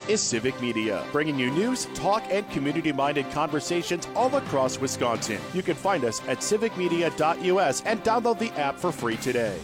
is Civic Media, bringing you news, talk, and community-minded conversations all across Wisconsin. You can find us at civicmedia.us and download the app for free today.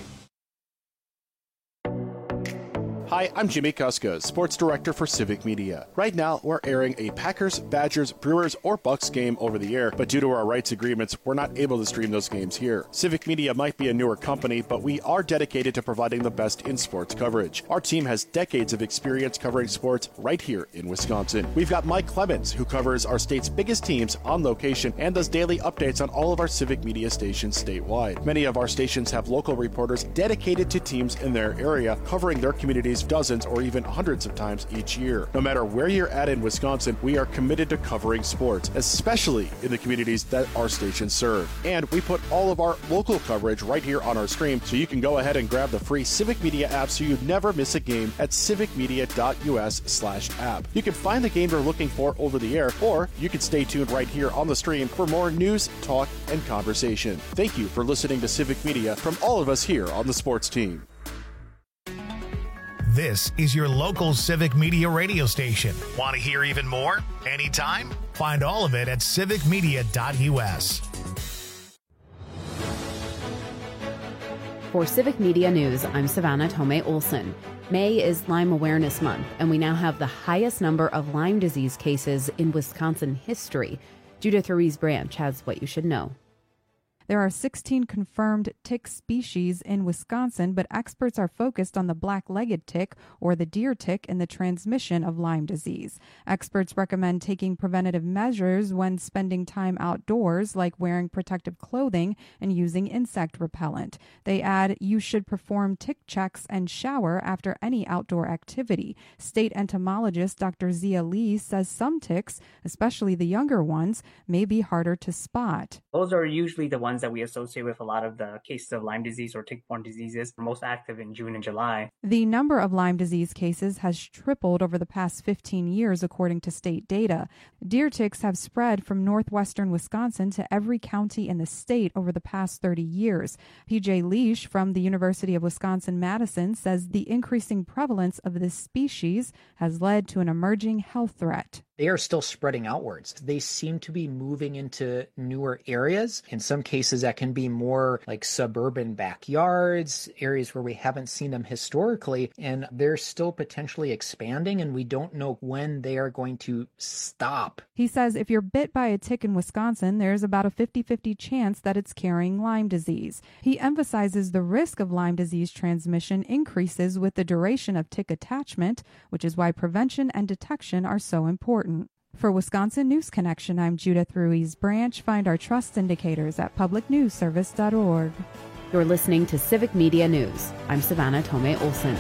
Hi, I'm Jimmy Kuska, Sports Director for Civic Media. Right now, we're airing a Packers, Badgers, Brewers, or Bucks game over the air, but due to our rights agreements, we're not able to stream those games here. Civic Media might be a newer company, but we are dedicated to providing the best in sports coverage. Our team has decades of experience covering sports right here in Wisconsin. We've got Mike Clemens, who covers our state's biggest teams on location and does daily updates on all of our Civic Media stations statewide. Many of our stations have local reporters dedicated to teams in their area, covering their communities dozens or even hundreds of times each year. No matter where you're at in Wisconsin, we are committed to covering sports, especially in the communities that our stations serve. And we put all of our local coverage right here on our stream, so you can go ahead and grab the free Civic Media app so you never miss a game at civicmedia.us/app. You can find the game you're looking for over the air, or you can stay tuned right here on the stream for more news, talk, and conversation. Thank you for listening to Civic Media from all of us here on the sports team. This is your local Civic Media radio station. Want to hear even more? Anytime? Find all of it at civicmedia.us. For Civic Media News, I'm Savannah Tomei Olson. May is Lyme Awareness Month, and we now have the highest number of Lyme disease cases in Wisconsin history. Judith Ruiz Branch has what you should know. There are 16 confirmed tick species in Wisconsin, but experts are focused on the black-legged tick or the deer tick and the transmission of Lyme disease. Experts recommend taking preventative measures when spending time outdoors, like wearing protective clothing and using insect repellent. They add you should perform tick checks and shower after any outdoor activity. State entomologist Dr. Zia Lee says some ticks, especially the younger ones, may be harder to spot. Those are usually the ones that we associate with a lot of the cases of Lyme disease or tick-borne diseases, most active in June and July. The number of Lyme disease cases has tripled over the past 15 years, according to state data. Deer ticks have spread from northwestern Wisconsin to every county in the state over the past 30 years. PJ Leish from the University of Wisconsin-Madison says the increasing prevalence of this species has led to an emerging health threat. They are still spreading outwards. They seem to be moving into newer areas. In some cases, that can be more like suburban backyards, areas where we haven't seen them historically, and they're still potentially expanding, and we don't know when they are going to stop. He says if you're bit by a tick in Wisconsin, there's about a 50-50 chance that it's carrying Lyme disease. He emphasizes the risk of Lyme disease transmission increases with the duration of tick attachment, which is why prevention and detection are so important. For Wisconsin News Connection, I'm Judith Ruiz Branch. Find our trust indicators at publicnewsservice.org. You're listening to Civic Media News. I'm Savannah Tomei Olson.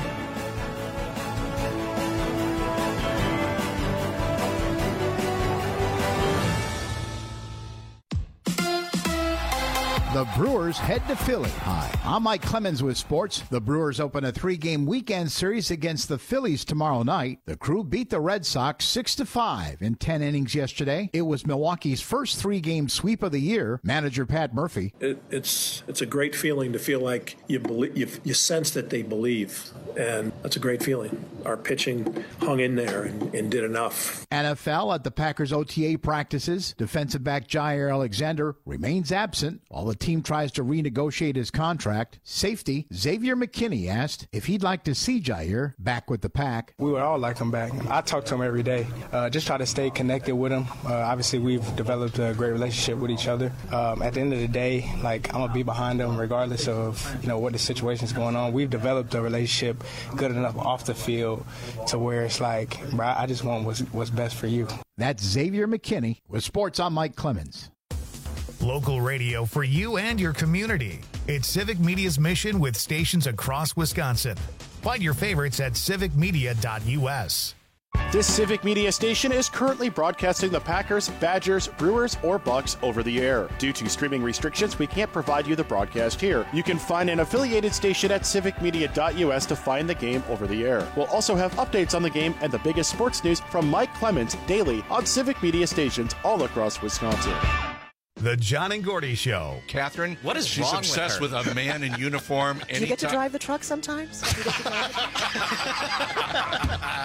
The Brewers head to Philly. Hi, I'm Mike Clemens with sports. The Brewers open a 3-game weekend series against the Phillies tomorrow night. The Crew beat the Red Sox 6-5 in 10 innings yesterday. It was Milwaukee's first 3-game sweep of the year. Manager Pat Murphy. It's a great feeling to feel like you sense that they believe, and that's a great feeling. Our pitching hung in there and did enough. NFL at the Packers OTA practices. Defensive back Jair Alexander remains absent while the team tries to renegotiate his contract. Safety Xavier McKinney asked if he'd like to see Jair back with the Pack. We would all like him back. I talk to him every day. Just try to stay connected with him. Obviously, we've developed a great relationship with each other. At the end of the day, I'm going to be behind him regardless of what the situation's going on. We've developed a relationship good enough off the field to where it's like, bro, I just want what's best for you. That's Xavier McKinney with Sports. I'm Mike Clemens. Local radio for you and your community. It's Civic Media's mission with stations across Wisconsin. Find your favorites at civicmedia.us. This Civic Media station is currently broadcasting the Packers, Badgers, Brewers, or Bucks over the air. Due to streaming restrictions, we can't provide you the broadcast here. You can find an affiliated station at civicmedia.us to find the game over the air. We'll also have updates on the game and the biggest sports news from Mike Clemens daily on Civic Media stations all across Wisconsin. The John and Gordy Show. Catherine, what is she's wrong obsessed with her? with a man in uniform. Do you get to drive the truck sometimes?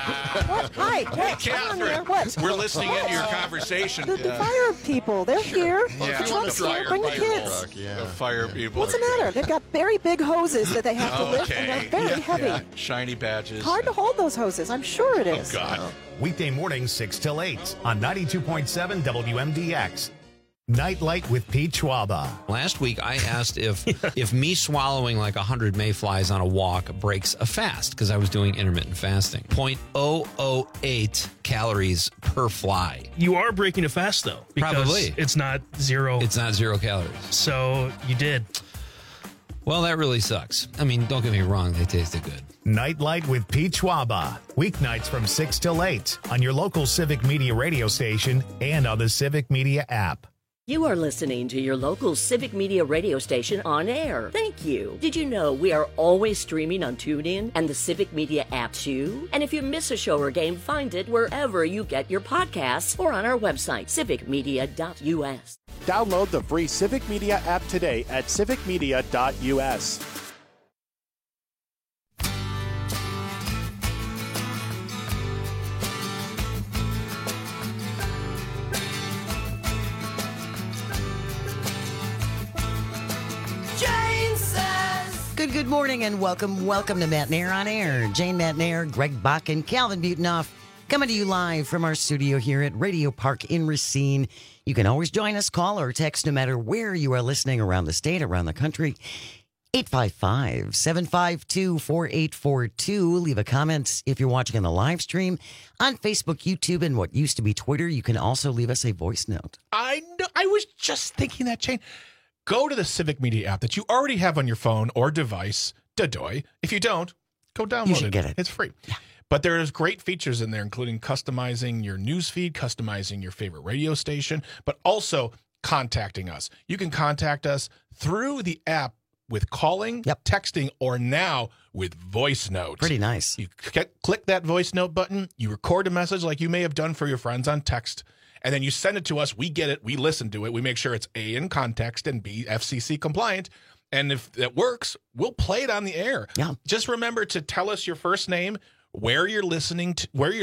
What? Hi, Catherine. What? We're listening into your conversation. The fire people, they're here. Yeah. The truck's here. Bring the kids. The fire people. What's the matter? They've got very big hoses that they have to lift, and they're very heavy. Yeah. Shiny badges. Hard to hold those hoses. I'm sure it is. Oh, God. Weekday mornings 6 till 8 on 92.7 WMDX. Nightlight with Pete Schwaba. Last week, I asked if me swallowing like 100 mayflies on a walk breaks a fast, because I was doing intermittent fasting. 0.008 calories per fly. You are breaking a fast, though. Because Probably. It's not zero. It's not 0 calories. So you did. Well, that really sucks. I mean, don't get me wrong. They tasted good. Nightlight with Pete Schwaba. Weeknights from 6 till 8 on your local Civic Media radio station and on the Civic Media app. You are listening to your local Civic Media radio station on air. Thank you. Did you know we are always streaming on TuneIn and the Civic Media app too? And if you miss a show or game, find it wherever you get your podcasts or on our website, civicmedia.us. Download the free Civic Media app today at civicmedia.us. Good morning and welcome to Matt Nair on Air. Jane Matt Nair, Greg Bach, and Calvin Butonoff coming to you live from our studio here at Radio Park in Racine. You can always join us, call or text no matter where you are listening around the state, around the country. 855-752-4842. Leave a comment if you're watching on the live stream on Facebook, YouTube, and what used to be Twitter. You can also leave us a voice note. I know. I was just thinking that, Jane. Go to the Civic Media app that you already have on your phone or device. Dadoy. If you don't, go download You should get it. It's free. Yeah. But there's great features in there, including customizing your news feed, customizing your favorite radio station, but also contacting us. You can contact us through the app with calling, texting, or now with voice notes. Pretty nice. You click that voice note button, you record a message like you may have done for your friends on text, and then you send it to us. We get it. We listen to it. We make sure it's A, in context, and B, FCC compliant. And if that works, we'll play it on the air. Yeah. Just remember to tell us your first name, where you're listening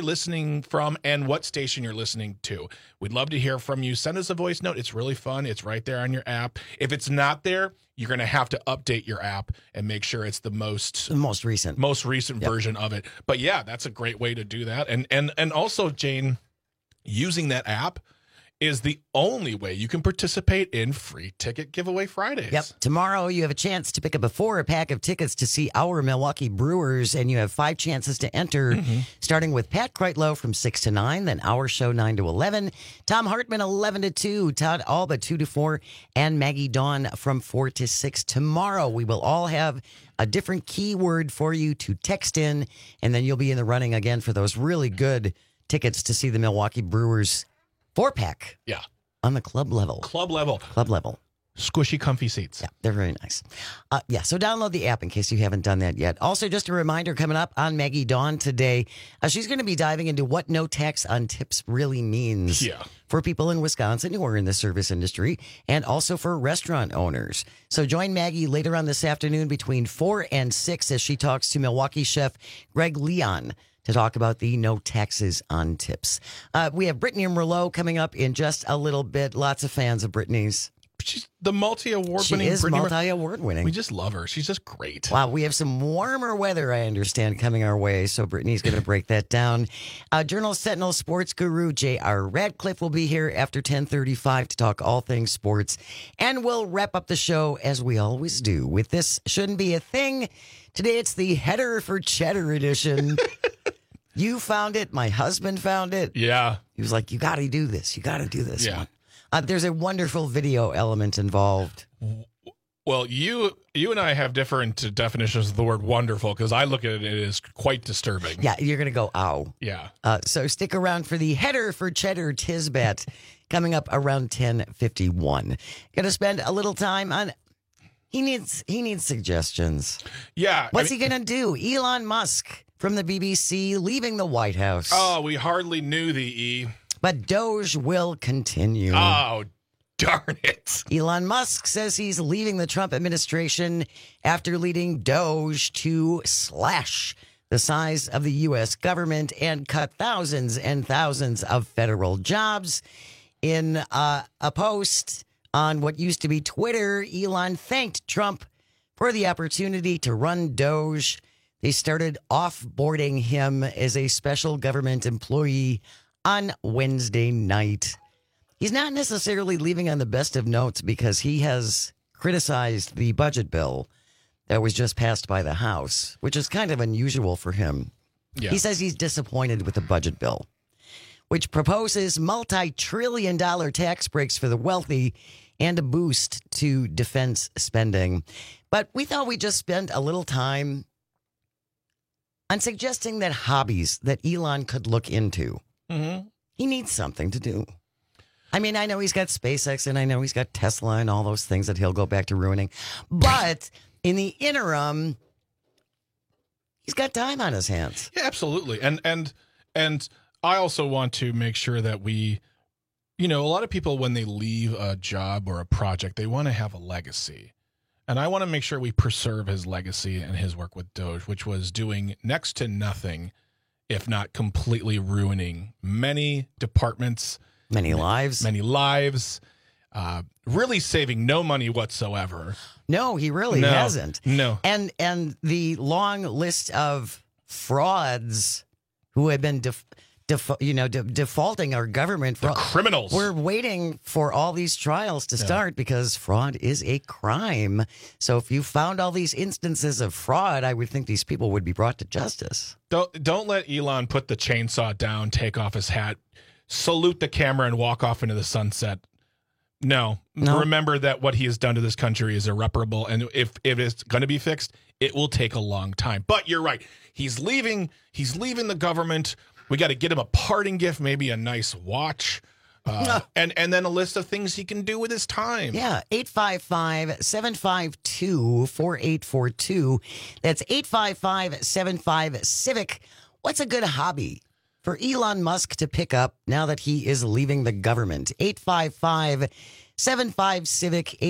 from, and what station you're listening to. We'd love to hear from you. Send us a voice note. It's really fun. It's right there on your app. If it's not there, you're going to have to update your app and make sure it's the most recent version of it. But yeah, that's a great way to do that. And also, Jane, using that app is the only way you can participate in free ticket giveaway Fridays. Yep. Tomorrow you have a chance to pick up a pack of tickets to see our Milwaukee Brewers, and you have 5 chances to enter, starting with Pat Kreitlow from 6 to 9, then our show 9 to 11, Tom Hartman 11 to 2, Todd Alba 2 to 4, and Maggie Dawn from 4 to 6. Tomorrow we will all have a different keyword for you to text in, and then you'll be in the running again for those really good tickets to see the Milwaukee Brewers 4-pack. Yeah. On the club level. Club level. Squishy, comfy seats. Yeah, they're very nice. So download the app in case you haven't done that yet. Also, just a reminder, coming up on Maggie Dawn today, she's going to be diving into what no tax on tips really means for people in Wisconsin who are in the service industry, and also for restaurant owners. So join Maggie later on this afternoon between 4 and 6 as she talks to Milwaukee chef Greg Leon to talk about the no taxes on tips. We have Brittany Merlot coming up in just a little bit. Lots of fans of Brittany's. She's the multi-award winning. She is multi-award winning. We just love her. She's just great. Wow, we have some warmer weather, I understand, coming our way, so Brittany's going to break that down. Journal Sentinel sports guru J.R. Radcliffe will be here after 10:35 to talk all things sports, and we'll wrap up the show, as we always do, with This Shouldn't Be a Thing. Today it's the Header for Cheddar edition. You found it. My husband found it. Yeah. He was like, you got to do this. You got to do this. Yeah. There's a wonderful video element involved. Well, you and I have different definitions of the word wonderful, because I look at it as quite disturbing. Yeah, you're going to go, ow. Yeah. So stick around for the Header for Cheddar Tisbet coming up around 10:51. Going to spend a little time on... He needs suggestions. Yeah. What's he going to do? Elon Musk from the BBC leaving the White House. Oh, we hardly knew the E. But Doge will continue. Oh, darn it. Elon Musk says he's leaving the Trump administration after leading Doge to slash the size of the U.S. government and cut thousands and thousands of federal jobs. In a post on what used to be Twitter, Elon thanked Trump for the opportunity to run Doge. They started offboarding him as a special government employee on Wednesday night. He's not necessarily leaving on the best of notes because he has criticized the budget bill that was just passed by the House, which is kind of unusual for him. Yeah. He says he's disappointed with the budget bill, which proposes multi-trillion-dollar tax breaks for the wealthy and a boost to defense spending. But we thought we'd just spend a little time on suggesting that hobbies that Elon could look into. Mm-hmm. He needs something to do. I mean, I know he's got SpaceX and I know he's got Tesla and all those things that he'll go back to ruining. But in the interim, he's got time on his hands. Yeah, absolutely. And I also want to make sure that we, a lot of people, when they leave a job or a project, they want to have a legacy. And I want to make sure we preserve his legacy and his work with Doge, which was doing next to nothing, if not completely ruining many departments, many lives, really saving no money whatsoever. No, he really hasn't. No. And the long list of frauds who have been defaulting our government. The criminals. We're waiting for all these trials to start because fraud is a crime. So if you found all these instances of fraud, I would think these people would be brought to justice. Don't let Elon put the chainsaw down, take off his hat, salute the camera, and walk off into the sunset. No. Remember that what he has done to this country is irreparable, and if it's going to be fixed, it will take a long time. But you're right. He's leaving the government. We got to get him a parting gift, maybe a nice watch, and then a list of things he can do with his time. Yeah, 855-752-4842. That's 855-75-CIVIC. What's a good hobby for Elon Musk to pick up now that he is leaving the government? 855-75-CIVIC,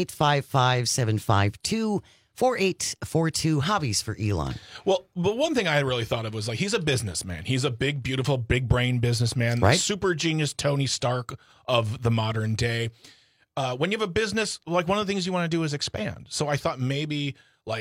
855-752-4842. Hobbies for Elon. Well, but one thing I really thought of was he's a businessman. He's a big, beautiful, big brain businessman, right? Super genius Tony Stark of the modern day. When you have a business, one of the things you want to do is expand. So I thought maybe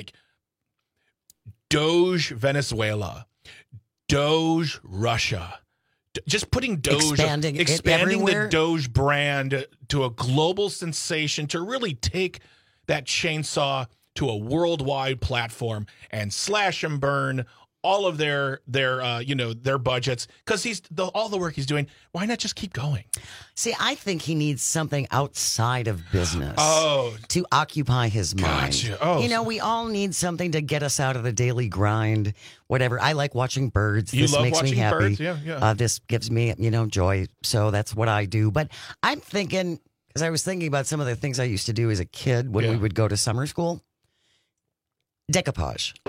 Doge Venezuela, Doge Russia. Just putting Doge, expanding the Doge brand to a global sensation, to really take that chainsaw to a worldwide platform and slash and burn all of their budgets, because all the work he's doing. Why not just keep going? See, I think he needs something outside of business to occupy his mind. Gotcha. Oh. We all need something to get us out of the daily grind. Whatever. I like watching birds. You this love makes watching me happy. birds? Yeah. This gives me, joy. So that's what I do. But I'm thinking, because I was thinking about some of the things I used to do as a kid when we would go to summer school. Decoupage.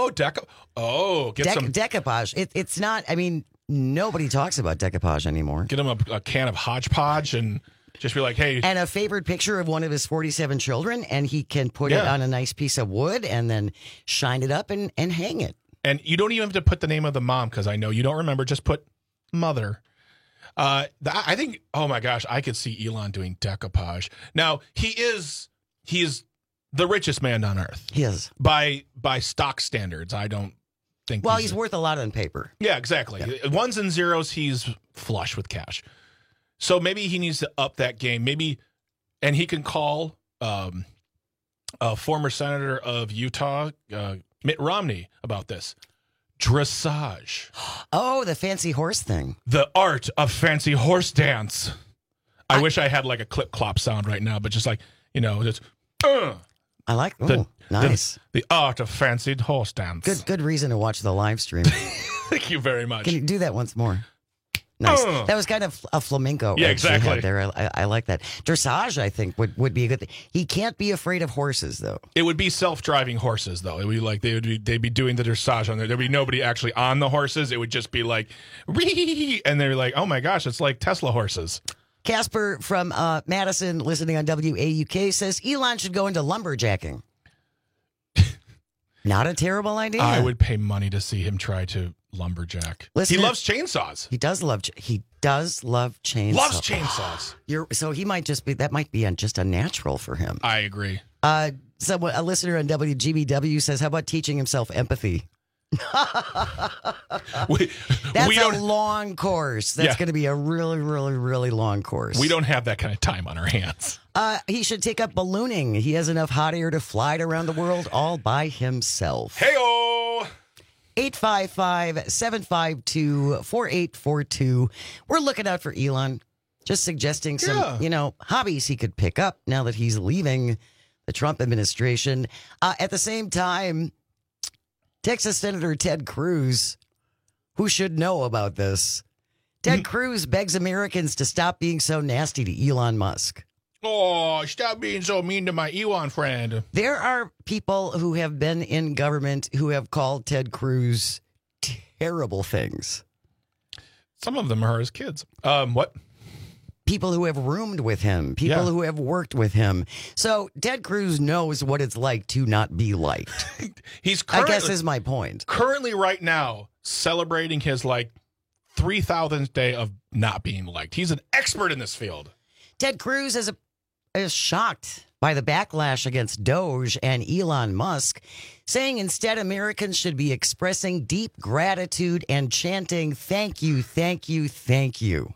Decoupage. It's not, nobody talks about decoupage anymore. Get him a can of Hodgepodge and just be like, hey. And a favorite picture of one of his 47 children, and he can put it on a nice piece of wood and then shine it up and hang it. And you don't even have to put the name of the mom, because I know you don't remember. Just put mother. I think, oh my gosh, I could see Elon doing decoupage. Now, he is the richest man on earth. He is. By stock standards, I don't think. Well, he's worth a lot on paper. Yeah, exactly. Yeah. Ones and zeros, he's flush with cash. So maybe he needs to up that game. And he can call a former senator of Utah, Mitt Romney, about this. Dressage. Oh, the fancy horse thing. The art of fancy horse dance. I wish I had a clip-clop sound right now, but just just... I like nice. The art of fancied horse dance. Good reason to watch the live stream. Thank you very much. Can you do that once more? Nice. That was kind of a flamenco. Yeah, exactly. There, I like that. Dressage, I think, would be a good thing. He can't be afraid of horses, though. It would be self-driving horses, though. It would be they'd be doing the dressage on there. There'd be nobody actually on the horses. It would just be ree, and they're like, oh my gosh, it's like Tesla horses. Casper from Madison, listening on WAUK, says Elon should go into lumberjacking. Not a terrible idea. I would pay money to see him try to lumberjack. Listen, he loves chainsaws. He does love chainsaws. Loves chainsaws. So he might just be, that might be just a natural for him. I agree. A listener on WGBW says, how about teaching himself empathy? That's a long course. That's going to be a really, really, really long course. We don't have that kind of time on our hands. He should take up ballooning. He has enough hot air to fly it around the world all by himself. Hey-o! 855-752-4842. We're looking out for Elon. Just suggesting some, hobbies he could pick up now that he's leaving the Trump administration. At the same time, Texas Senator Ted Cruz, who should know about this, Ted Cruz begs Americans to stop being so nasty to Elon Musk. Oh, stop being so mean to my Elon friend. There are people who have been in government who have called Ted Cruz terrible things. Some of them are his kids. What? People who have roomed with him, people who have worked with him. So Ted Cruz knows what it's like to not be liked. I guess is my point. Currently, right now, celebrating his 3,000th day of not being liked. He's an expert in this field. Ted Cruz is shocked by the backlash against Doge and Elon Musk, saying instead Americans should be expressing deep gratitude and chanting, "Thank you, thank you, thank you."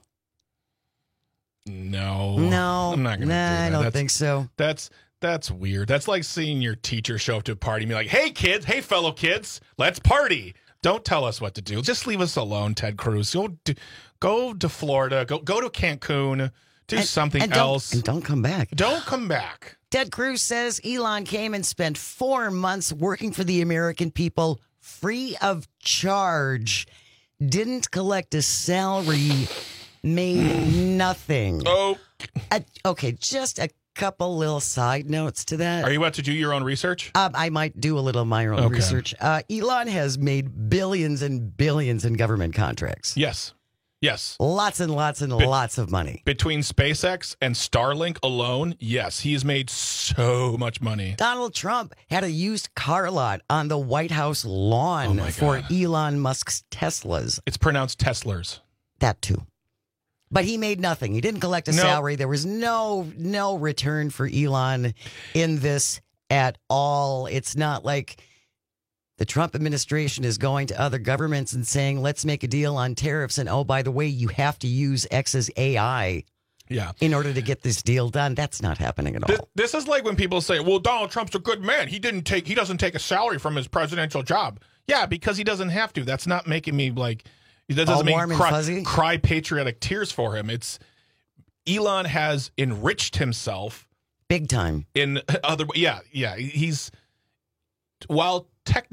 No, I'm not going to do that. I don't think so. That's weird. That's like seeing your teacher show up to a party and be like, "Hey kids, hey fellow kids, let's party." Don't tell us what to do. Just leave us alone, Ted Cruz. Go to Florida. Go to Cancun. Do something else. And don't come back. Don't come back. Ted Cruz says Elon came and spent 4 months working for the American people free of charge, didn't collect a salary, made nothing. Oh. Okay, just a couple little side notes to that. Are you about to do your own research? I might do a little of my own research. Elon has made billions and billions in government contracts. Yes. Lots and lots and lots of money. Between SpaceX and Starlink alone, yes, he's made so much money. Donald Trump had a used car lot on the White House lawn for Elon Musk's Teslas. It's pronounced Teslers. That too. But he made nothing. He didn't collect a salary. There was no return for Elon in this at all. It's not like the Trump administration is going to other governments and saying, let's make a deal on tariffs. And, oh, by the way, you have to use X's AI in order to get this deal done. That's not happening at all. This is like when people say, well, Donald Trump's a good man. He doesn't take a salary from his presidential job. Yeah, because he doesn't have to. That's not making me that doesn't make cry patriotic tears for him. It's Elon has enriched himself big time in other. He's while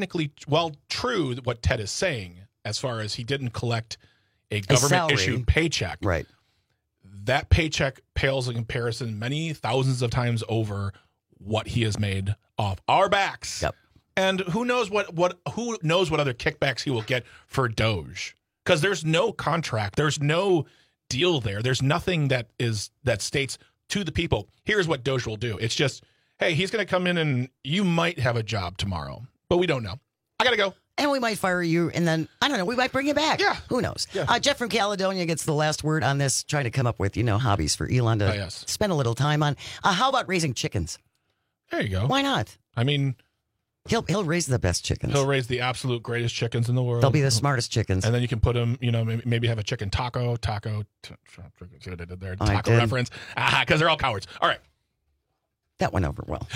true what Ted is saying as far as he didn't collect a government issued paycheck. Right. That paycheck pales in comparison many thousands of times over what he has made off our backs. Yep. And who knows what other kickbacks he will get for Doge. Because there's no contract, there's no deal there. There's nothing that states to the people, here's what Doge will do. It's just, hey, he's going to come in and you might have a job tomorrow, but we don't know. I got to go. And we might fire you, and then, I don't know, we might bring you back. Yeah. Who knows? Yeah. Jeff from Caledonia gets the last word on this, trying to come up with, hobbies for Elon to spend a little time on. How about raising chickens? There you go. Why not? I mean, He'll raise the best chickens. He'll raise the absolute greatest chickens in the world. They'll be the smartest chickens. And then you can put them, maybe have a chicken taco. See what I did there? Taco reference. Because they're all cowards. All right. That went over well.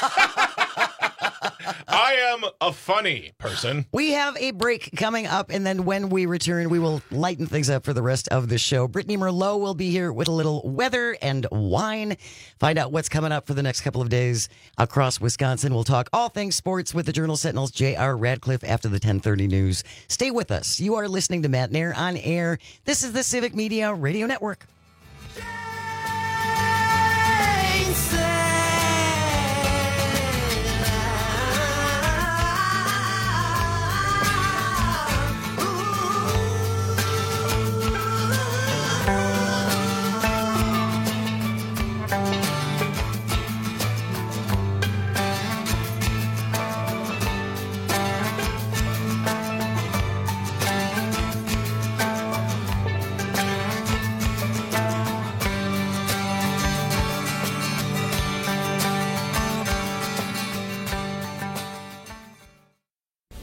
I am a funny person. We have a break coming up, and then when we return, we will lighten things up for the rest of the show. Brittany Merlot will be here with a little weather and wine. Find out what's coming up for the next couple of days across Wisconsin. We'll talk all things sports with the Journal Sentinel's J.R. Radcliffe after the 10:30 news. Stay with us. You are listening to Matt Nair on air. This is the Civic Media Radio Network.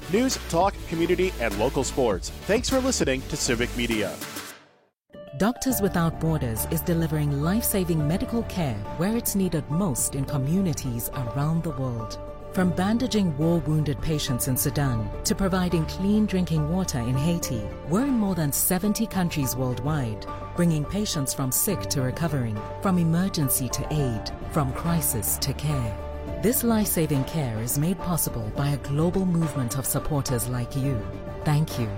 News, talk, community, and local sports. Thanks for listening to Civic Media. Doctors Without Borders is delivering life-saving medical care where it's needed most in communities around the world. From bandaging war-wounded patients in Sudan to providing clean drinking water in Haiti, we're in more than 70 countries worldwide, bringing patients from sick to recovering, from emergency to aid, from crisis to care. This life-saving care is made possible by a global movement of supporters like you. Thank you.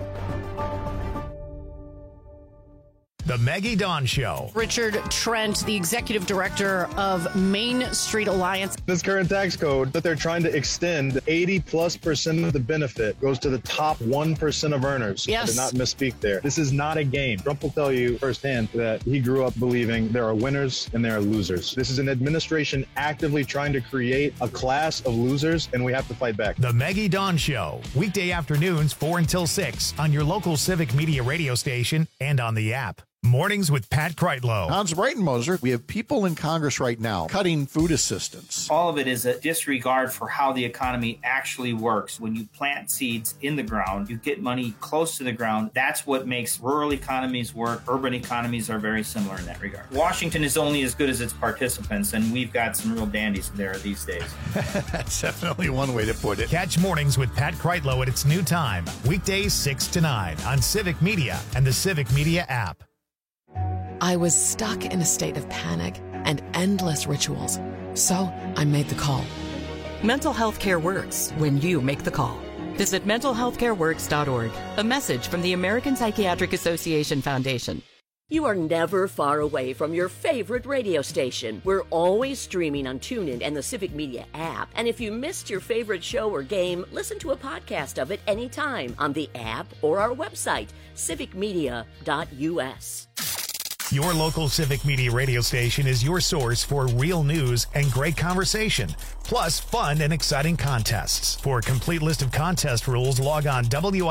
The Maggie Dawn Show. Richard Trent, the executive director of Main Street Alliance. This current tax code that they're trying to extend, 80+% of the benefit goes to the top 1% of earners. Yes. I did not misspeak there. This is not a game. Trump will tell you firsthand that he grew up believing there are winners and there are losers. This is an administration actively trying to create a class of losers, and we have to fight back. The Maggie Dawn Show. Weekday afternoons 4 until 6 on your local Civic Media radio station and on the app. Mornings with Pat Kreitlow. Hans Breitenmoser, we have people in Congress right now cutting food assistance. All of it is a disregard for how the economy actually works. When you plant seeds in the ground, you get money close to the ground. That's what makes rural economies work. Urban economies are very similar in that regard. Washington is only as good as its participants, and we've got some real dandies there these days. That's definitely one way to put it. Catch Mornings with Pat Kreitlow at its new time, weekdays 6 to 9 on Civic Media and the Civic Media app. I was stuck in a state of panic and endless rituals. So I made the call. Mental health care works when you make the call. Visit mentalhealthcareworks.org. A message from the American Psychiatric Association Foundation. You are never far away from your favorite radio station. We're always streaming on TuneIn and the Civic Media app. And if you missed your favorite show or game, listen to a podcast of it anytime on the app or our website, civicmedia.us. Your local Civic Media radio station is your source for real news and great conversation, plus fun and exciting contests. For a complete list of contest rules, log on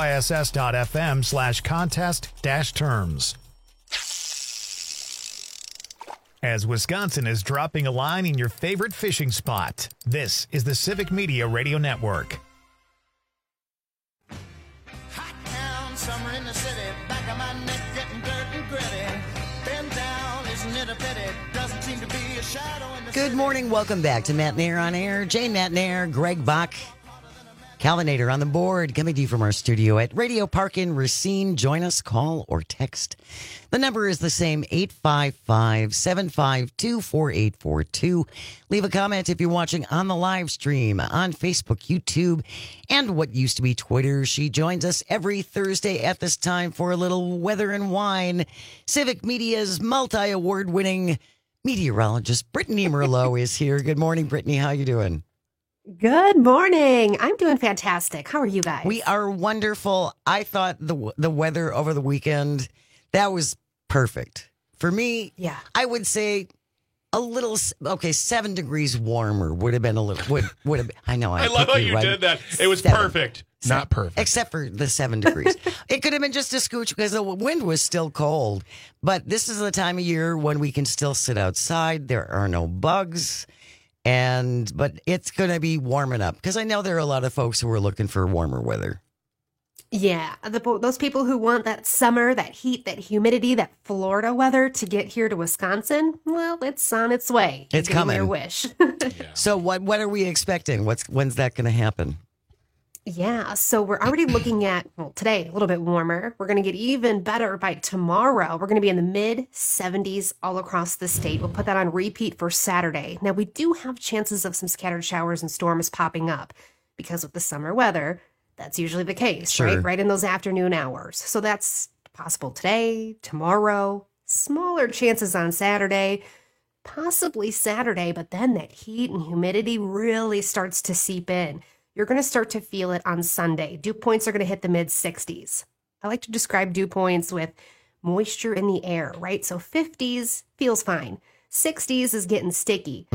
wiss.fm/contest-terms. As Wisconsin is dropping a line in your favorite fishing spot, this is the Civic Media Radio Network. Hot town, summer in the city, back of my neck getting dirt and gritty. Been down, isn't it a pity? Doesn't seem to be a shadow in the Good morning. Welcome back to Matt Nair on Air. Jane Matt Nair, Greg Bach, Calvinator on the board, coming to you from our studio at Radio Park in Racine. Join us, call or text. The number is the same, 855-752-4842. Leave a comment if you're watching on the live stream on Facebook, YouTube, and what used to be Twitter. She joins us every Thursday at this time for a little weather and wine. Civic Media's multi-award winning meteorologist, Brittany Merlot, is here. Good morning, Brittany. How you doing? Good morning. I'm doing fantastic. How are you guys? We are wonderful. I thought the weather over the weekend, that was perfect. For me, yeah, I would say a little, 7 degrees warmer would have been a little, would have been, I know. I love how you did that. It was 7. perfect. Not perfect. Except for the 7 degrees. It could have been just a scooch because the wind was still cold. But this is the time of year when we can still sit outside. There are no bugs. But it's going to be warming up because I know there are a lot of folks who are looking for warmer weather. Yeah, those people who want that summer, that heat, that humidity, that Florida weather to get here to Wisconsin, well, it's on its way. It's coming. Your wish. So what are we expecting? When's that going to happen? Yeah, so we're already looking at, today, a little bit warmer. We're going to get even better by tomorrow. We're going to be in the mid-70s all across the state. We'll put that on repeat for Saturday. Now, we do have chances of some scattered showers and storms popping up because with the summer weather, that's usually the case, Sure. right in those afternoon hours. So that's possible today, tomorrow, smaller chances on Saturday, possibly Saturday, but then that heat and humidity really starts to seep in. You're going to start to feel it on Sunday. Dew points are going to hit the mid-60s. I like to describe dew points with moisture in the air, right? So 50s feels fine. 60s is getting sticky.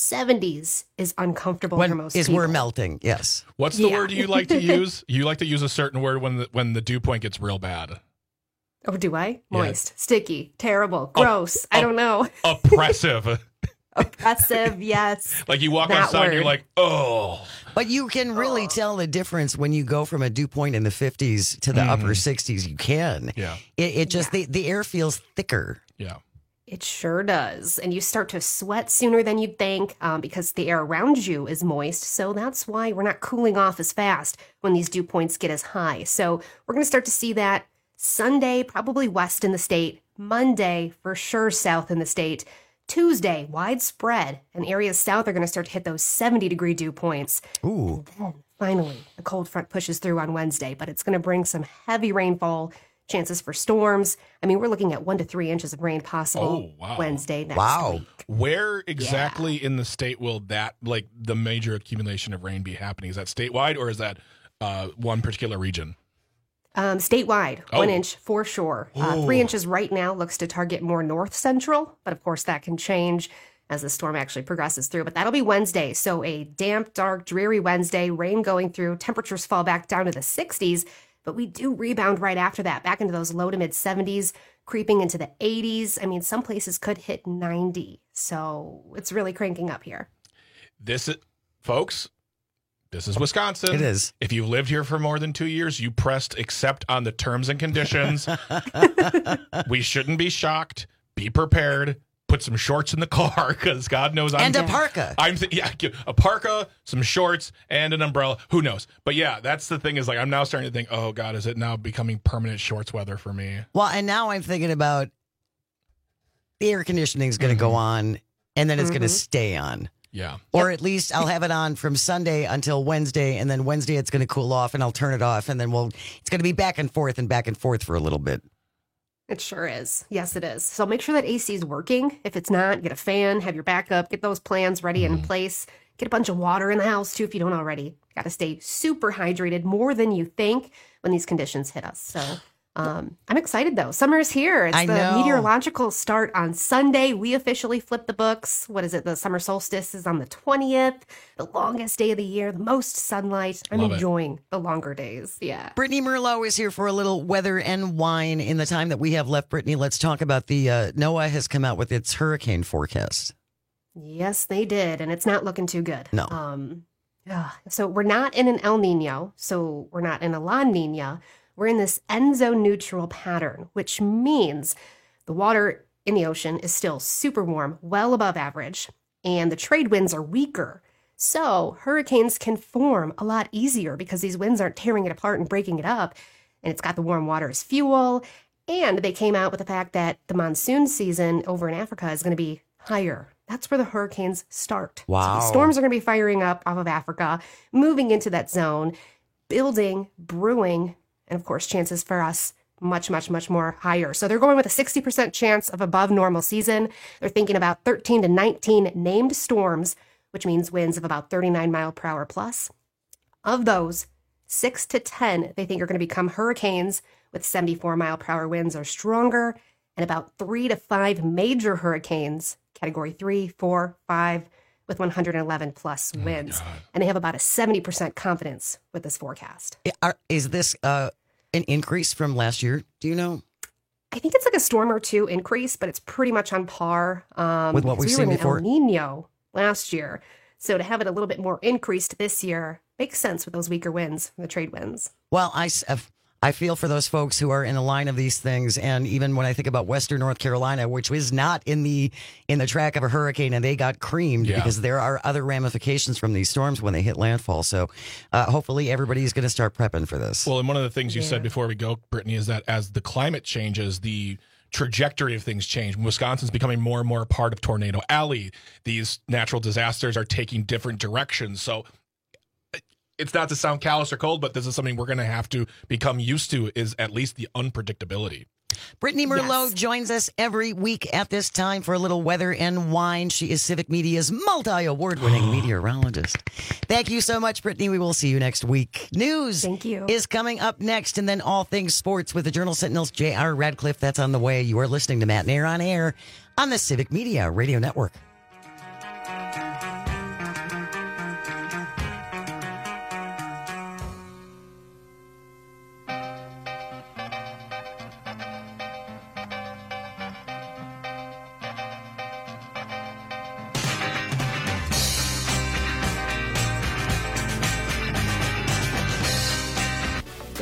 70s is uncomfortable for most people. We're melting, yes. What's the word you like to use? You like to use a certain word when the dew point gets real bad. Oh, do I? Moist, sticky, terrible, gross. I don't know. Oppressive. Oppressive, yes. Like you walk That outside and you're word. like, oh. But you can really tell the difference when you go from a dew point in the 50s to the upper 60s. You can. Yeah. It just, the air feels thicker. Yeah. It sure does. And you start to sweat sooner than you'd think because the air around you is moist. So that's why we're not cooling off as fast when these dew points get as high. So we're going to start to see that Sunday, probably west in the state. Monday, for sure, south in the state. Tuesday, widespread. And areas south are going to start to hit those 70-degree dew points. Ooh. And then, finally, the cold front pushes through on Wednesday, but it's going to bring some heavy rainfall, chances for storms. I mean, we're looking at 1 to 3 inches of rain possible Wednesday next week. Where exactly in the state will that, like, the major accumulation of rain be happening? Is that statewide or is that one particular region? Statewide, 1 Oh. inch for sure. 3 inches right now looks to target more north central, but of course that can change as the storm actually progresses through. But that'll be Wednesday. So a damp, dark, dreary Wednesday, rain going through, temperatures fall back down to the 60s, but we do rebound right after that, back into those low to mid 70s, creeping into the 80s. I mean, some places could hit 90. So it's really cranking up here. Folks, this is Wisconsin. It is. If you've lived here for more than 2 years, you pressed accept on the terms and conditions. We shouldn't be shocked. Be prepared. Put some shorts in the car because God knows And a parka. A parka, some shorts, and an umbrella. Who knows? But yeah, that's the thing is like I'm now starting to think, oh God, is it now becoming permanent shorts weather for me? Well, and now I'm thinking about the air conditioning is going to go on and then it's going to stay on. Yeah. Or at least I'll have it on from Sunday until Wednesday, and then Wednesday it's going to cool off, and I'll turn it off, and then it's going to be back and forth for a little bit. It sure is. Yes, it is. So make sure that AC is working. If it's not, get a fan, have your backup, get those plans ready in place. Get a bunch of water in the house, too, if you don't already. Got to stay super hydrated, more than you think, when these conditions hit us. So I'm excited, though. Summer's here. It's the meteorological start on Sunday. We officially flip the books. What is it? The summer solstice is on the 20th. The longest day of the year, the most sunlight. I'm enjoying the longer days. Yeah. Brittany Merlot is here for a little weather and wine in the time that we have left. Brittany, let's talk about the NOAA has come out with its hurricane forecast. Yes, they did. And it's not looking too good. No. So we're not in an El Nino. So we're not in a La Nina. We're in this Enso neutral pattern, which means the water in the ocean is still super warm, well above average, and the trade winds are weaker. So hurricanes can form a lot easier because these winds aren't tearing it apart and breaking it up, and it's got the warm water as fuel. And they came out with the fact that the monsoon season over in Africa is going to be higher. That's where the hurricanes start. Wow. So the storms are going to be firing up off of Africa, moving into that zone, building, brewing, and of course, chances for us much, much, much more higher. So they're going with a 60% chance of above normal season. They're thinking about 13 to 19 named storms, which means winds of about 39 mile per hour plus. Of those, 6 to 10 they think are going to become hurricanes with 74 mile per hour winds or stronger, and about 3 to 5 major hurricanes, category 3, 4, 5, with 111 plus winds. And they have about a 70% confidence with this forecast. Is this an increase from last year? Do you know? I think it's like a storm or two increase, but it's pretty much on par with what we've seen before. El Nino last year. So to have it a little bit more increased this year makes sense with those weaker winds, the trade winds. Well, I feel for those folks who are in the line of these things, and even when I think about Western North Carolina, which was not in the track of a hurricane, and they got creamed because there are other ramifications from these storms when they hit landfall. So hopefully everybody's going to start prepping for this. Well, and one of the things you said before we go, Brittany, is that as the climate changes, the trajectory of things change. Wisconsin's becoming more and more a part of Tornado Alley. These natural disasters are taking different directions. So it's not to sound callous or cold, but this is something we're going to have to become used to, is at least the unpredictability. Brittany Merlot joins us every week at this time for a little weather and wine. She is Civic Media's multi-award-winning meteorologist. Thank you so much, Brittany. We will see you next week. News is coming up next, and then all things sports with the Journal Sentinel's J.R. Radcliffe. That's on the way. You are listening to Matt and Air on Air on the Civic Media Radio Network.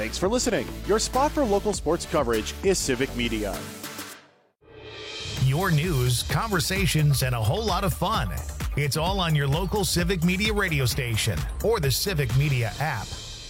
Thanks for listening. Your spot for local sports coverage is Civic Media. Your news, conversations, and a whole lot of fun. It's all on your local Civic Media radio station or the Civic Media app.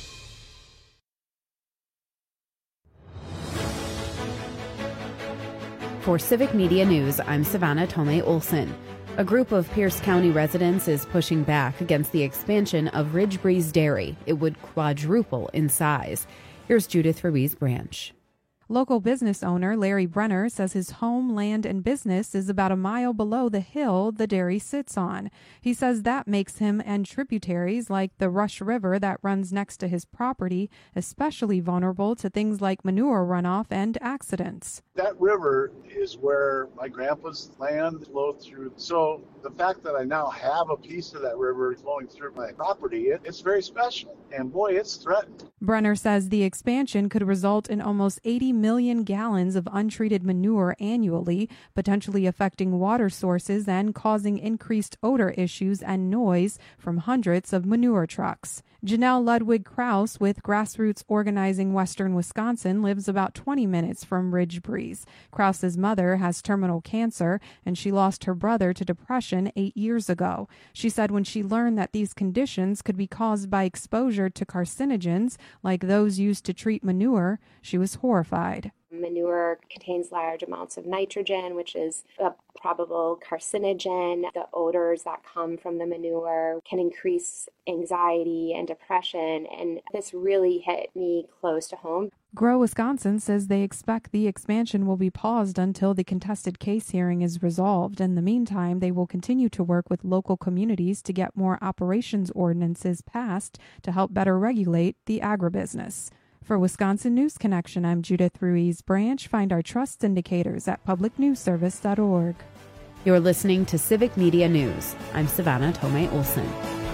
For Civic Media News, I'm Savannah Tomei Olson. A group of Pierce County residents is pushing back against the expansion of Ridge Breeze Dairy. It would quadruple in size. Here's Judith Ruiz Branch. Local business owner Larry Brenner says his home, land, and business is about a mile below the hill the dairy sits on. He says that makes him and tributaries like the Rush River that runs next to his property especially vulnerable to things like manure runoff and accidents. That river is where my grandpa's land flowed through. So the fact that I now have a piece of that river flowing through my property, it's very special. And boy, it's threatened. Brenner says the expansion could result in almost 80 million gallons of untreated manure annually, potentially affecting water sources and causing increased odor issues and noise from hundreds of manure trucks. Janelle Ludwig Krause with Grassroots Organizing Western Wisconsin lives about 20 minutes from Ridge Breeze. Krause's mother has terminal cancer, and she lost her brother to depression 8 years ago. She said when she learned that these conditions could be caused by exposure to carcinogens like those used to treat manure, she was horrified. Manure contains large amounts of nitrogen, which is a probable carcinogen. The odors that come from the manure can increase anxiety and depression, and this really hit me close to home. Grow Wisconsin says they expect the expansion will be paused until the contested case hearing is resolved. In the meantime, they will continue to work with local communities to get more operations ordinances passed to help better regulate the agribusiness. For Wisconsin News Connection, I'm Judith Ruiz Branch. Find our trust indicators at publicnewsservice.org. You're listening to Civic Media News. I'm Savannah Tomei Olson.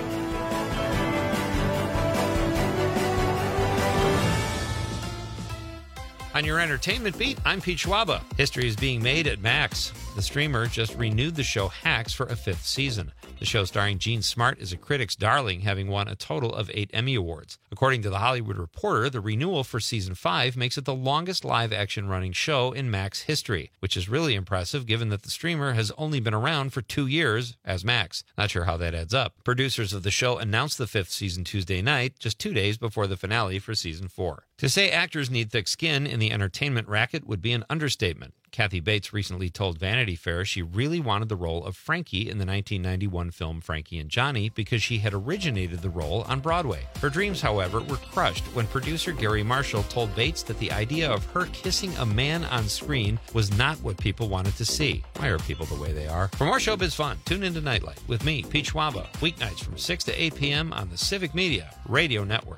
On your entertainment beat, I'm Pete Schwaba. History is being made at Max. The streamer just renewed the show Hacks for a 5th season. The show starring Gene Smart is a critic's darling, having won a total of 8 Emmy Awards. According to The Hollywood Reporter, the renewal for Season 5 makes it the longest live-action running show in Max history, which is really impressive given that the streamer has only been around for 2 years as Max. Not sure how that adds up. Producers of the show announced the 5th season Tuesday night, just 2 days before the finale for Season 4. To say actors need thick skin in the entertainment racket would be an understatement. Kathy Bates recently told Vanity Fair she really wanted the role of Frankie in the 1991 film Frankie and Johnny because she had originated the role on Broadway. Her dreams, however, were crushed when producer Gary Marshall told Bates that the idea of her kissing a man on screen was not what people wanted to see. Why are people the way they are? For more showbiz fun, tune into Nightlight with me, Pete Schwaba, weeknights from 6 to 8 p.m. on the Civic Media Radio Network.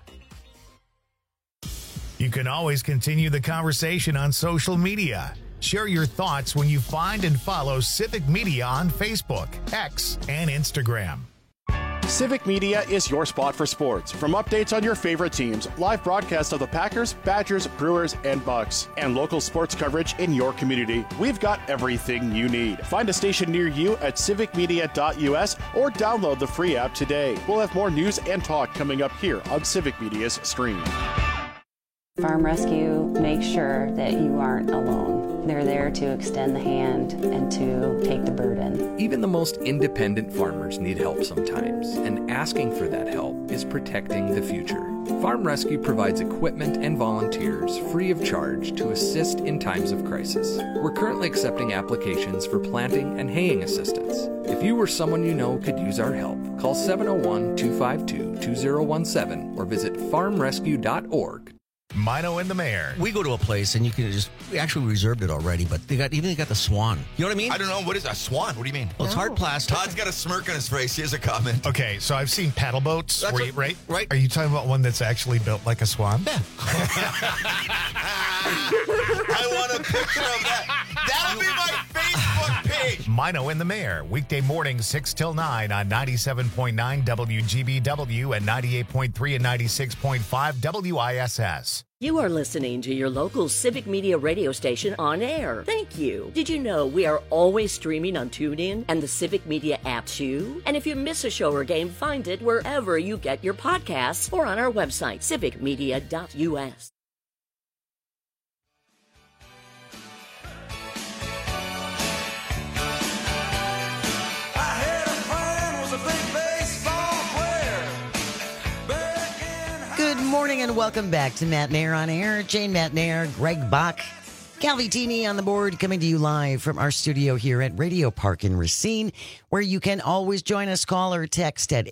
You can always continue the conversation on social media. Share your thoughts when you find and follow Civic Media on Facebook, X, and Instagram. Civic Media is your spot for sports. From updates on your favorite teams, live broadcasts of the Packers, Badgers, Brewers, and Bucks, and local sports coverage in your community, we've got everything you need. Find a station near you at civicmedia.us or download the free app today. We'll have more news and talk coming up here on Civic Media's stream. Farm Rescue makes sure that you aren't alone. They're there to extend the hand and to take the burden. Even the most independent farmers need help sometimes, and asking for that help is protecting the future. Farm Rescue provides equipment and volunteers free of charge to assist in times of crisis. We're currently accepting applications for planting and haying assistance. If you or someone you know could use our help, call 701-252-2017 or visit farmrescue.org. Mino and the Mayor. We go to a place and you can we actually reserved it already, but they got the Swan. You know what I mean? I don't know. What is a Swan? What do you mean? Well, it's hard plastic. Todd's got a smirk on his face. Here's a comment. Okay, so I've seen paddle boats. Right? Are you talking about one that's actually built like a swan? Yeah. I want a picture of that. That'll be my Facebook page. Mino and the Mayor, weekday mornings 6 till 9 on 97.9 WGBW and 98.3 and 96.5 WISS. You are listening to your local Civic Media radio station on air. Thank you. Did you know we are always streaming on TuneIn and the Civic Media app too? And if you miss a show or game, find it wherever you get your podcasts or on our website, civicmedia.us. and welcome back to Matt Nair on Air. Jane Matt Nair, Greg Bach, Calvitini on the board, coming to you live from our studio here at Radio Park in Racine, where you can always join us. Call or text at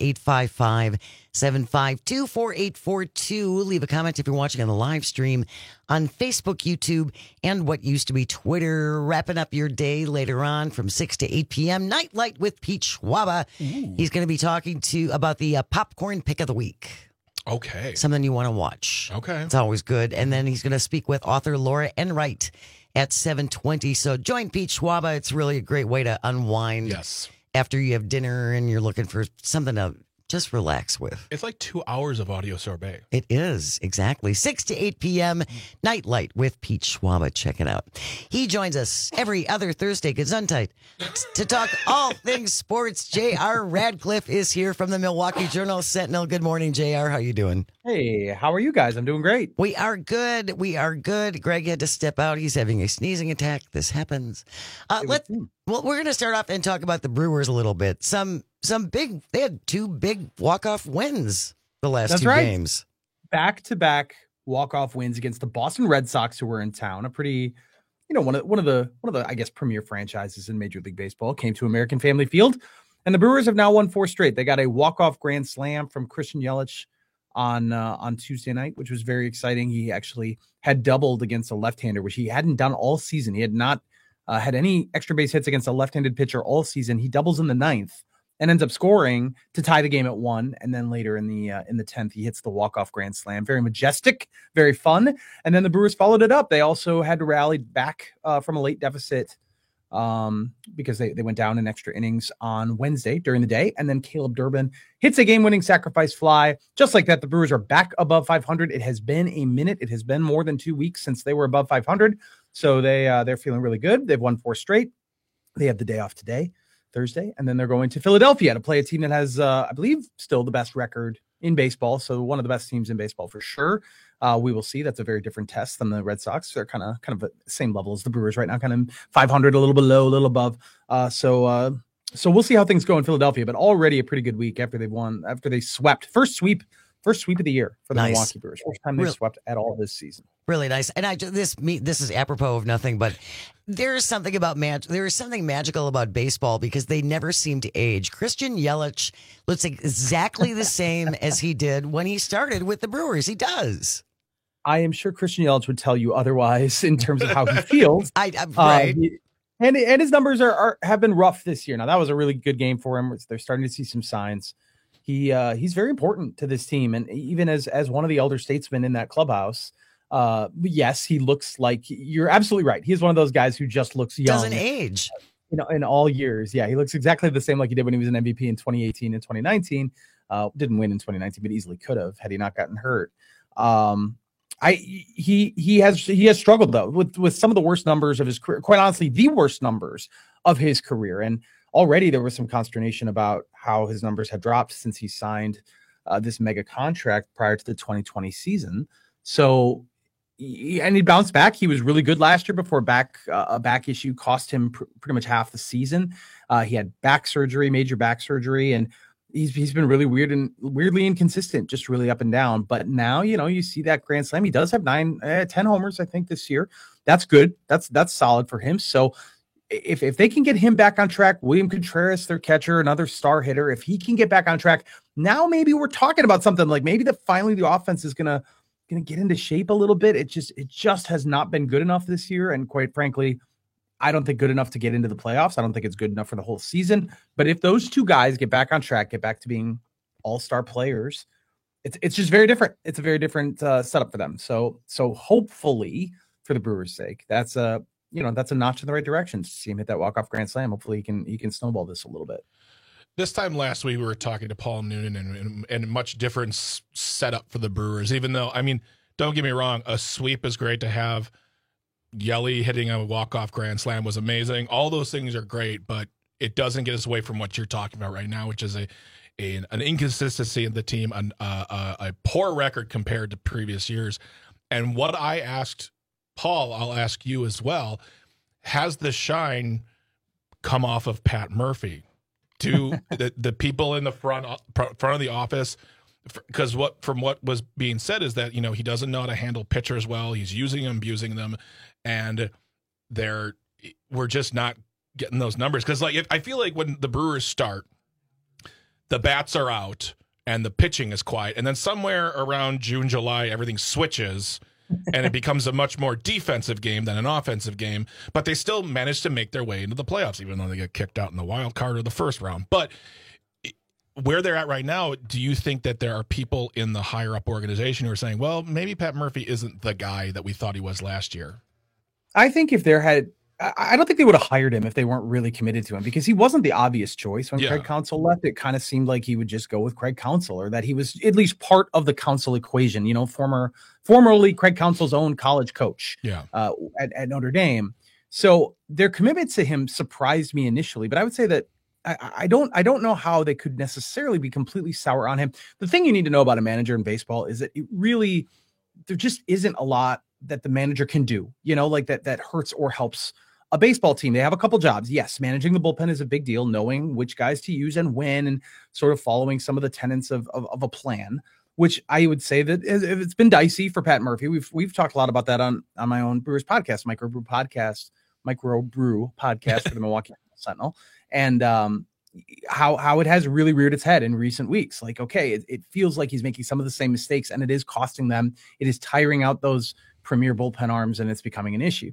855-752-4842. Leave a comment if you're watching on the live stream on Facebook, YouTube, and what used to be Twitter. Wrapping up your day later on from 6 to 8 p.m. Nightlight with Pete Schwaba. He's going to be talking about the popcorn pick of the week. Okay. Something you want to watch. Okay. It's always good. And then he's going to speak with author Laura Enright at 7:20. So join Pete Schwaba. It's really a great way to unwind. Yes. After you have dinner and you're looking for something to just relax with. It's like 2 hours of audio sorbet. It is, exactly. 6 to 8 p.m. Nightlight with Pete Schwaba. Check it out. He joins us every other Thursday, Gesundheit, to talk all things sports. J.R. Radcliffe is here from the Milwaukee Journal-Sentinel. Good morning, J.R. How you doing? Hey, how are you guys? I'm doing great. We are good. We are good. Greg had to step out. He's having a sneezing attack. This happens. We're going to start off and talk about the Brewers a little bit. They had 2 big walk-off wins the last 2 games. Back-to-back walk-off wins against the Boston Red Sox, who were in town. A pretty, one of the I guess premier franchises in Major League Baseball, came to American Family Field, and the Brewers have now won 4 straight. They got a walk-off grand slam from Christian Yelich on Tuesday night, which was very exciting. He actually had doubled against a left-hander, which he hadn't done all season. He had not had any extra base hits against a left-handed pitcher all season. He doubles in the 9th. And ends up scoring to tie the game at 1. And then later in the 10th, he hits the walk-off grand slam. Very majestic, very fun. And then the Brewers followed it up. They also had to rally back from a late deficit because they went down in extra innings on Wednesday during the day. And then Caleb Durbin hits a game-winning sacrifice fly. Just like that, the Brewers are back above 500. It has been a minute. It has been more than 2 weeks since they were above 500. So they're feeling really good. They've won 4 straight. They have the day off today, Thursday, and then they're going to Philadelphia to play a team that has, I believe, still the best record in baseball. So one of the best teams in baseball for sure. We will see. That's a very different test than the Red Sox. They're kind of at the same level as the Brewers right now, kind of 500, a little below, a little above. So we'll see how things go in Philadelphia. But already a pretty good week after they swept first sweep of the year for the Milwaukee Brewers. First time they've swept at all this season. Really nice. And this is apropos of nothing, but there is something magical about baseball because they never seem to age. Christian Yelich looks exactly the same as he did when he started with the Brewers. He does. I am sure Christian Yelich would tell you otherwise in terms of how he feels. Right. And his numbers have been rough this year. Now that was a really good game for him. They're starting to see some signs. He's very important to this team, and even as one of the elder statesmen in that clubhouse. Yes, he looks like, you're absolutely right. He's one of those guys who just looks young. Doesn't age. In all years. Yeah, he looks exactly the same like he did when he was an MVP in 2018 and 2019. Didn't win in 2019, but easily could have had he not gotten hurt. He has struggled though with some of the worst numbers of his career. Quite honestly, the worst numbers of his career. And already there was some consternation about how his numbers had dropped since he signed this mega contract prior to the 2020 season. So, and he bounced back. He was really good last year before a back issue cost him pretty much half the season. He had major back surgery, and he's been really weirdly inconsistent, just really up and down. But now, you see that grand slam. He does have 10 homers, I think, this year. That's good. That's solid for him. So if they can get him back on track, William Contreras, their catcher, another star hitter, if he can get back on track, now maybe we're talking about something like maybe finally the offense is gonna get into shape a little bit. It just has not been good enough this year. And quite frankly, I don't think good enough to get into the playoffs. I don't think it's good enough for the whole season. But if those two guys get back on track, get back to being all-star players, it's just very different. It's a very different setup for them. So hopefully, for the Brewers' sake, that's a notch in the right direction to see him hit that walk-off grand slam. Hopefully he can snowball this a little bit. This time last week, we were talking to Paul Noonan and a much different setup for the Brewers, even though, don't get me wrong, a sweep is great to have. Yelly hitting a walk-off grand slam was amazing. All those things are great, but it doesn't get us away from what you're talking about right now, which is an inconsistency in the team, a poor record compared to previous years. And what I asked Paul, I'll ask you as well. Has the shine come off of Pat Murphy? Do the people in the front of the office because from what was being said is that, he doesn't know how to handle pitchers well. He's using them, abusing them, and we're just not getting those numbers. Because I feel like when the Brewers start, the bats are out and the pitching is quiet, and then somewhere around June, July, everything switches. And it becomes a much more defensive game than an offensive game, but they still manage to make their way into the playoffs, even though they get kicked out in the wild card or the first round. But where they're at right now, do you think that there are people in the higher up organization who are saying, well, maybe Pat Murphy isn't the guy that we thought he was last year? I think I don't think they would have hired him if they weren't really committed to him, because he wasn't the obvious choice when Craig Counsell left. It kind of seemed like he would just go with Craig Counsell, or that he was at least part of the Counsell equation, formerly Craig Counsell's own college coach at Notre Dame. So their commitment to him surprised me initially, but I would say that I don't know how they could necessarily be completely sour on him. The thing you need to know about a manager in baseball is that there just isn't a lot that the manager can do, that hurts or helps a baseball team. They have a couple jobs. Yes, managing the bullpen is a big deal, knowing which guys to use and when, and sort of following some of the tenets of a plan, which I would say that it's been dicey for Pat Murphy. We've talked a lot about that on my own Brewers podcast, Microbrew podcast for the Milwaukee Sentinel, and how it has really reared its head in recent weeks. It feels like he's making some of the same mistakes, and it is costing them. It is tiring out those premier bullpen arms, and it's becoming an issue.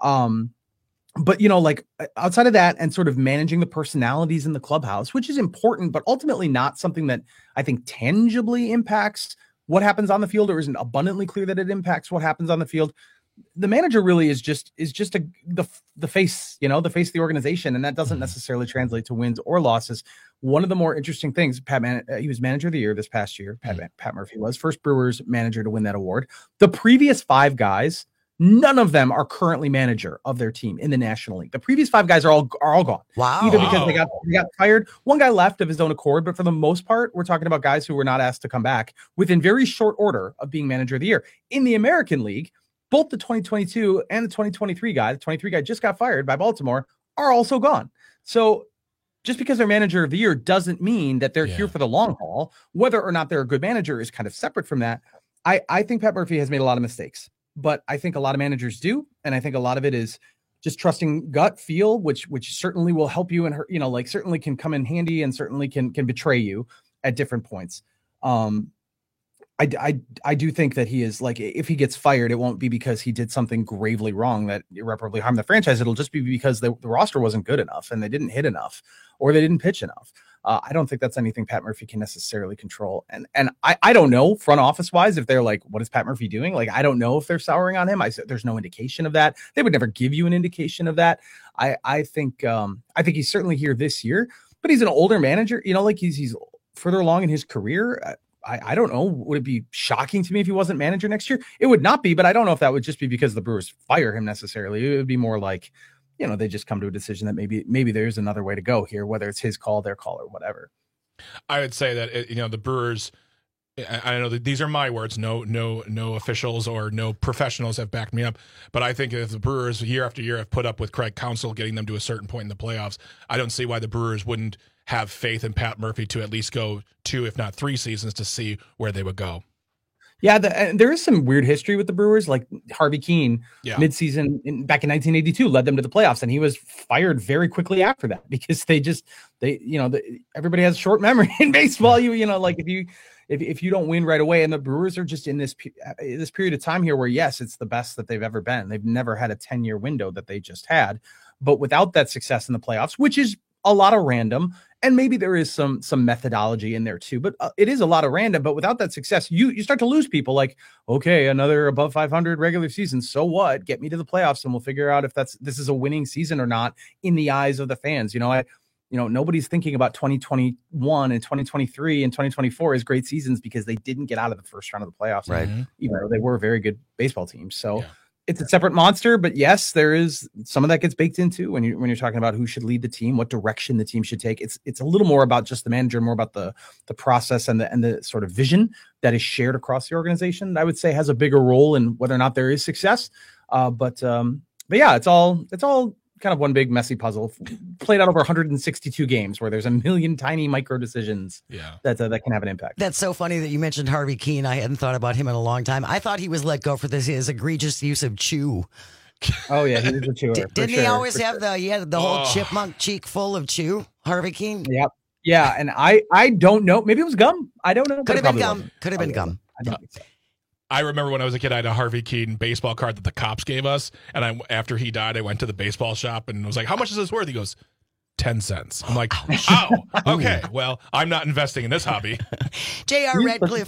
But, outside of that and sort of managing the personalities in the clubhouse, which is important, but ultimately not something that I think tangibly impacts what happens on the field, or isn't abundantly clear that it impacts what happens on the field. The manager really is just the face, the face of the organization. And that doesn't necessarily translate to wins or losses. One of the more interesting things, he was manager of the year this past year. Pat Murphy was first Brewers manager to win that award. The previous 5 guys, none of them are currently manager of their team in the National League. The previous 5 guys are all gone. Wow. Either because they got fired. One guy left of his own accord, but for the most part, we're talking about guys who were not asked to come back within very short order of being manager of the year. In the American League, both the 2022 and the 2023 guy, the 23 guy just got fired by Baltimore, are also gone. So just because they're manager of the year doesn't mean that they're here for the long haul. Whether or not they're a good manager is kind of separate from that. I think Pat Murphy has made a lot of mistakes, but I think a lot of managers do. And I think a lot of it is just trusting gut feel, which certainly will help you, and certainly can come in handy, and certainly can betray you at different points. I do think that he is, if he gets fired, it won't be because he did something gravely wrong that irreparably harmed the franchise. It'll just be because the roster wasn't good enough, and they didn't hit enough, or they didn't pitch enough. I don't think that's anything Pat Murphy can necessarily control. And I don't know, front office wise, if they're like, what is Pat Murphy doing? I don't know if they're souring on him. There's no indication of that. They would never give you an indication of that. I think he's certainly here this year, but he's an older manager, he's further along in his career. I don't know. Would it be shocking to me if he wasn't manager next year? It would not be, but I don't know if that would just be because the Brewers fire him necessarily. It would be more like, they just come to a decision that maybe there's another way to go here, whether it's his call, their call, or whatever. I would say that, the Brewers, I know that these are my words. No officials or no professionals have backed me up. But I think if the Brewers year after year have put up with Craig Counsell getting them to a certain point in the playoffs, I don't see why the Brewers wouldn't have faith in Pat Murphy to at least go 2, if not 3 seasons to see where they would go. Yeah, there is some weird history with the Brewers. Like Harvey Keene, midseason back in 1982, led them to the playoffs, and he was fired very quickly after that because everybody has short memory in baseball. If you don't win right away, and the Brewers are just in this period of time here where, yes, it's the best that they've ever been. They've never had a 10-year window that they just had, but without that success in the playoffs, which is a lot of random, and maybe there is some methodology in there too, but it is a lot of random. But without that success, you start to lose people. Like, okay, another above 500 regular season, so what? Get me to the playoffs, and we'll figure out if this is a winning season or not in the eyes of the fans. Nobody's thinking about 2021 and 2023 and 2024 as great seasons because they didn't get out of the first round of the playoffs, right? Even though they were very good baseball teams. So. Yeah. It's a separate monster, but yes, there is some of that gets baked into when you're talking about who should lead the team, what direction the team should take. It's a little more about just the manager, more about the process and the sort of vision that is shared across the organization. That I would say has a bigger role in whether or not there is success. But yeah, it's all kind of one big messy puzzle played out over 162 games where there's a million tiny micro decisions that can have an impact. That's so funny that you mentioned Harvey Keene. I hadn't thought about him in a long time. I thought he was let go for his egregious use of chew. Oh yeah, he was a chewer. Didn't he always have the whole chipmunk cheek full of chew, Harvey Keene? Yep. Yeah, and I don't know. Maybe it was gum. I don't know. Could have been gum. Could have been gum. I don't think so. I remember when I was a kid, I had a Harvey Keene baseball card that the cops gave us. And after he died, I went to the baseball shop and was like, how much is this worth? He goes, 10 cents. I'm like, oh, okay. Well, I'm not investing in this hobby. J.R.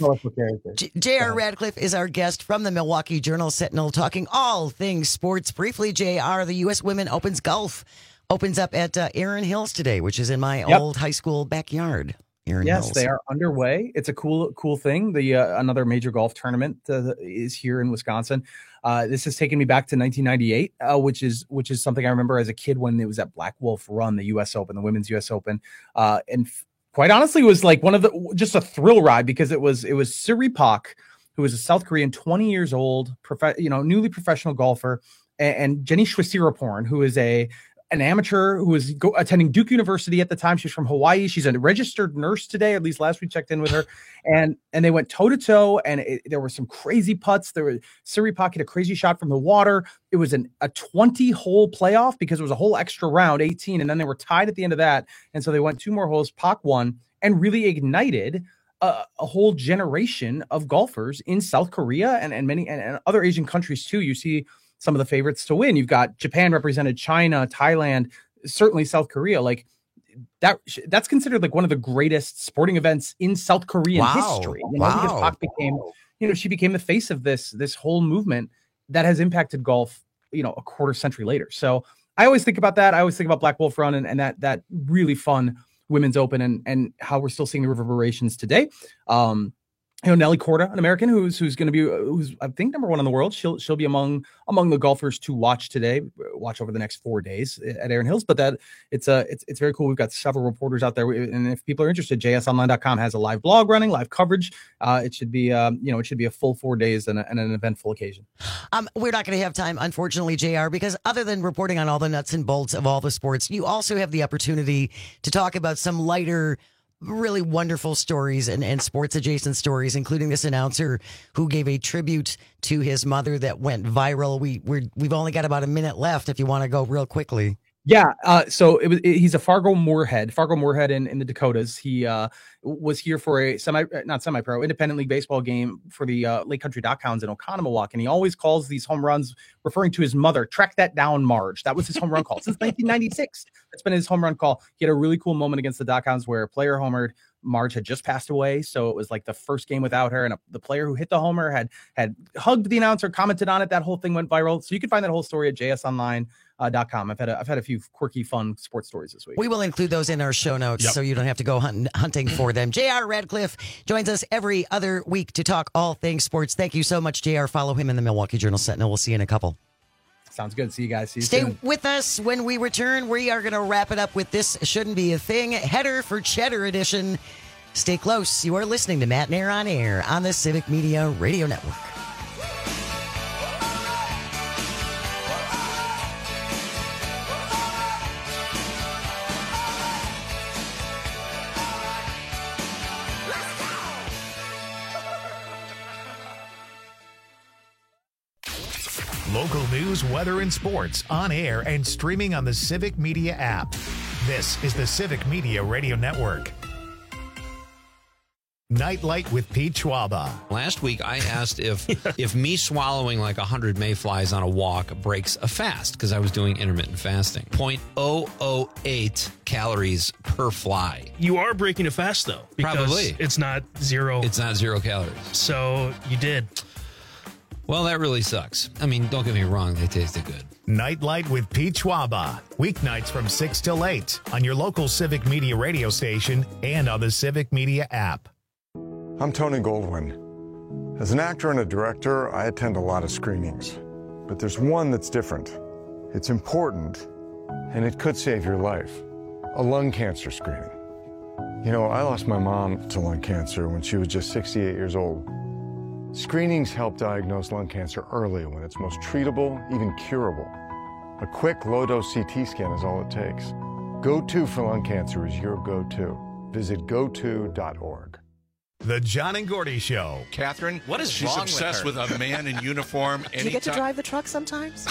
Radcliffe is our guest from the Milwaukee Journal-Sentinel, talking all things sports. Briefly, J.R., the U.S. Women Opens Golf opens up at Erin Hills today, which is in my old high school backyard. Yes, they are underway. It's a cool thing. The another major golf tournament is here in Wisconsin. This has taken me back to 1998, which is something I remember as a kid when it was at Black Wolf Run, the U.S. Open, the Women's U.S. Open, and quite honestly, it was like just a thrill ride because it was Siri Pak, who was a South Korean, 20 years old, newly professional golfer, and Jenny Schwasiraporn, who is an amateur who was attending Duke University at the time. She's from Hawaii. She's a registered nurse today, at least last we checked in with her. And they went toe to toe, and there were some crazy putts. Siri Pak hit a crazy shot from the water. It was a 20-hole playoff because it was a whole extra round, 18, and then they were tied at the end of that. And so they went 2 more holes. Pak won and really ignited a whole generation of golfers in South Korea and many and other Asian countries too. You see some of the favorites to win. You've got Japan represented, China, Thailand, certainly South Korea. Like that's considered like one of the greatest sporting events in South Korean history. Because Pak became, she became the face of this whole movement that has impacted golf, a quarter century later. So I always think about that. I always think about Black Wolf Run and that really fun Women's Open and how we're still seeing the reverberations today. Nelly Korda, an American who's going to be who's I think number 1 in the world. She'll be among the golfers to watch over the next 4 days at Erin Hills. But it's very cool. We've got several reporters out there, and if people are interested, jsonline.com has a live blog running, live coverage. It should be it should be a full 4 days and an eventful occasion. We're not going to have time, unfortunately, JR, because other than reporting on all the nuts and bolts of all the sports, you also have the opportunity to talk about some lighter, really wonderful stories and sports adjacent stories, including this announcer who gave a tribute to his mother that went viral. We've only got about a minute left if you want to go real quickly. Yeah. So he's a Fargo Moorhead in the Dakotas. He was here for a not semi-pro, independent league baseball game for the Lake Country Dockhounds in Oconomowoc. And he always calls these home runs referring to his mother. Track that down, Marge. That was his home run call since 1996. That's been his home run call. He had a really cool moment against the Dockhounds where a player homered. Marge had just passed away, so it was like the first game without her, and the player who hit the homer had hugged the announcer, commented on it. That whole thing went viral. So you can find that whole story at jsonline.com. I've had a few quirky, fun sports stories this week. We will include those in our show notes, so you don't have to go hunting for them. J.R. Radcliffe joins us every other week to talk all things sports. Thank you so much, J.R. Follow him in the Milwaukee Journal-Sentinel. We'll see you in a couple. Sounds good. See you guys. Stay with us. When we return, we are going to wrap it up with This Shouldn't Be a Thing, Header for Cheddar edition. Stay close. You are listening to Matt and Air on Air on the Civic Media Radio Network. Local news, weather, and sports on air and streaming on the Civic Media app. This is the Civic Media Radio Network. Nightlight with Pete Schwaba. Last week, I asked if me swallowing like 100 mayflies on a walk breaks a fast, because I was doing intermittent fasting. 0.008 calories per fly. You are breaking a fast, though. Because Probably. It's not zero. It's not 0 calories. So you did. Well, that really sucks. I mean, don't get me wrong. They tasted good. Nightlight with Pete Schwaba. Weeknights from 6 till 8 on your local Civic Media radio station and on the Civic Media app. I'm Tony Goldwyn. As an actor and a director, I attend a lot of screenings. But there's one that's different. It's important, and it could save your life. A lung cancer screening. You know, I lost my mom to lung cancer when she was just 68 years old. Screenings help diagnose lung cancer early when it's most treatable, even curable. A quick low-dose CT scan is all it takes. GoTo for lung cancer is your go-to. Visit goto.org. The John and Gordy Show. Catherine, what is she's wrong obsessed with with a man in uniform. Do you get to drive the truck sometimes?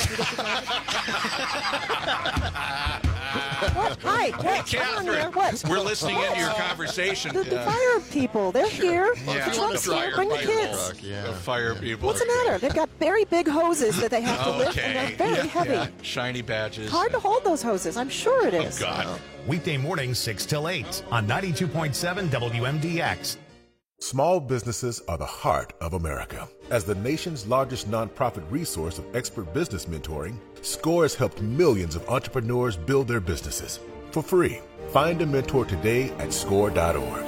What? Hi, Catherine, what? we're listening into your conversation. The fire people, they're here. Yeah, The truck's here. Bring the kids. The fire people. What's the matter? They've got very big hoses that they have to lift, and they're very heavy. Yeah. Shiny badges. Hard to hold those hoses. I'm sure it is. Oh, God. Weekday mornings 6 till 8 on 92.7 WMDX. Small businesses are the heart of America. As the nation's largest nonprofit resource of expert business mentoring, SCORE has helped millions of entrepreneurs build their businesses for free. Find a mentor today at score.org.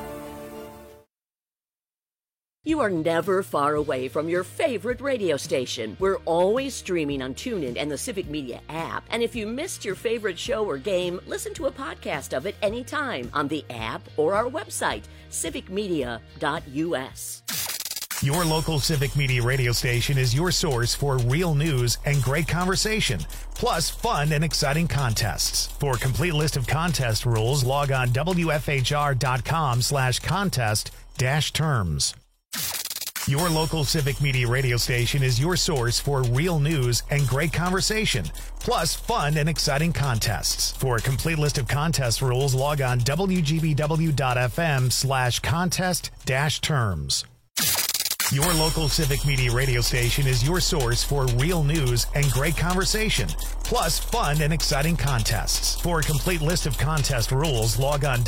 You are never far away from your favorite radio station. We're always streaming on TuneIn and the Civic Media app. And if you missed your favorite show or game, listen to a podcast of it anytime on the app or our website, civicmedia.us. Your local Civic Media radio station is your source for real news and great conversation, plus fun and exciting contests. For a complete list of contest rules, log on wfhr.com/contest-terms. Your local Civic Media radio station is your source for real news and great conversation, plus fun and exciting contests. For a complete list of contest rules, log on wgbw.fm/contest-terms. Your local Civic Media radio station is your source for real news and great conversation, plus fun and exciting contests. For a complete list of contest rules, log on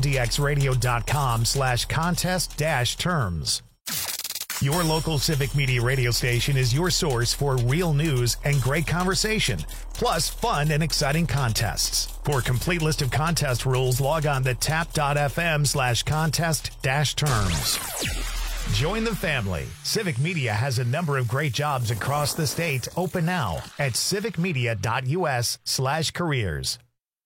wmdxradio.com/contest-terms. Your local Civic Media radio station is your source for real news and great conversation, plus fun and exciting contests. For a complete list of contest rules, log on to tap.fm/contest-terms. Join the family. Civic Media has a number of great jobs across the state open now at civicmedia.us/careers.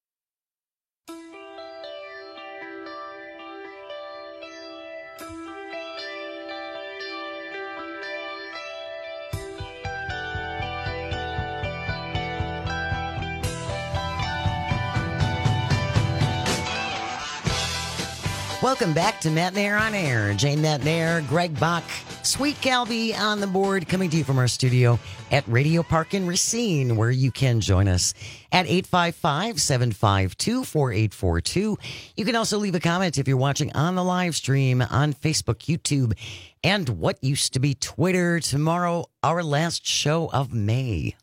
Welcome back to Matt Nair on Air. Jane Matt Nair, Greg Bach, Sweet Calby on the board, coming to you from our studio at Radio Park in Racine, where you can join us at 855-752-4842. You can also leave a comment if you're watching on the live stream on Facebook, YouTube, and what used to be Twitter. Tomorrow, our last show of May.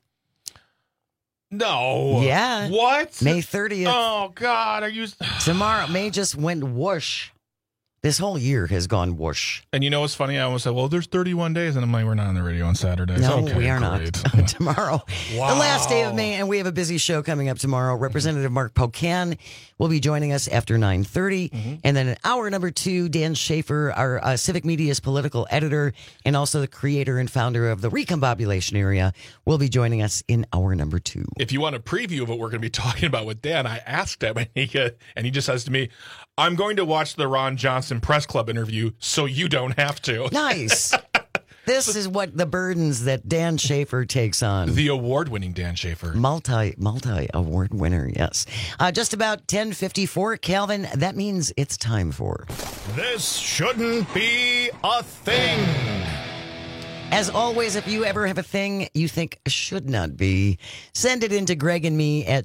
No. Yeah. What? May 30th. Oh, God. Are you... Tomorrow, May just went whoosh. This whole year has gone whoosh. And you know what's funny? I almost said, well, there's 31 days. And I'm like, we're not on the radio on Saturdays. No, okay, we are great. not. Tomorrow, Wow. the last day of May, and we have a busy show coming up tomorrow. Representative Mark Pocan will be joining us after 9:30. And then in hour number 2, Dan Schaefer, our Civic Media's political editor and also the creator and founder of the Recombobulation Area, will be joining us in hour number 2. If you want a preview of what we're going to be talking about with Dan, I asked him, and he just says to me, I'm going to watch the Ron Johnson Press Club interview so you don't have to. Nice. This is what the burdens that Dan Schaefer takes on. The award-winning Dan Schaefer. Multi-award winner, yes. Just about 10:54, Calvin, that means it's time for... This shouldn't be a thing. As always, if you ever have a thing you think should not be, send it in to Greg and me at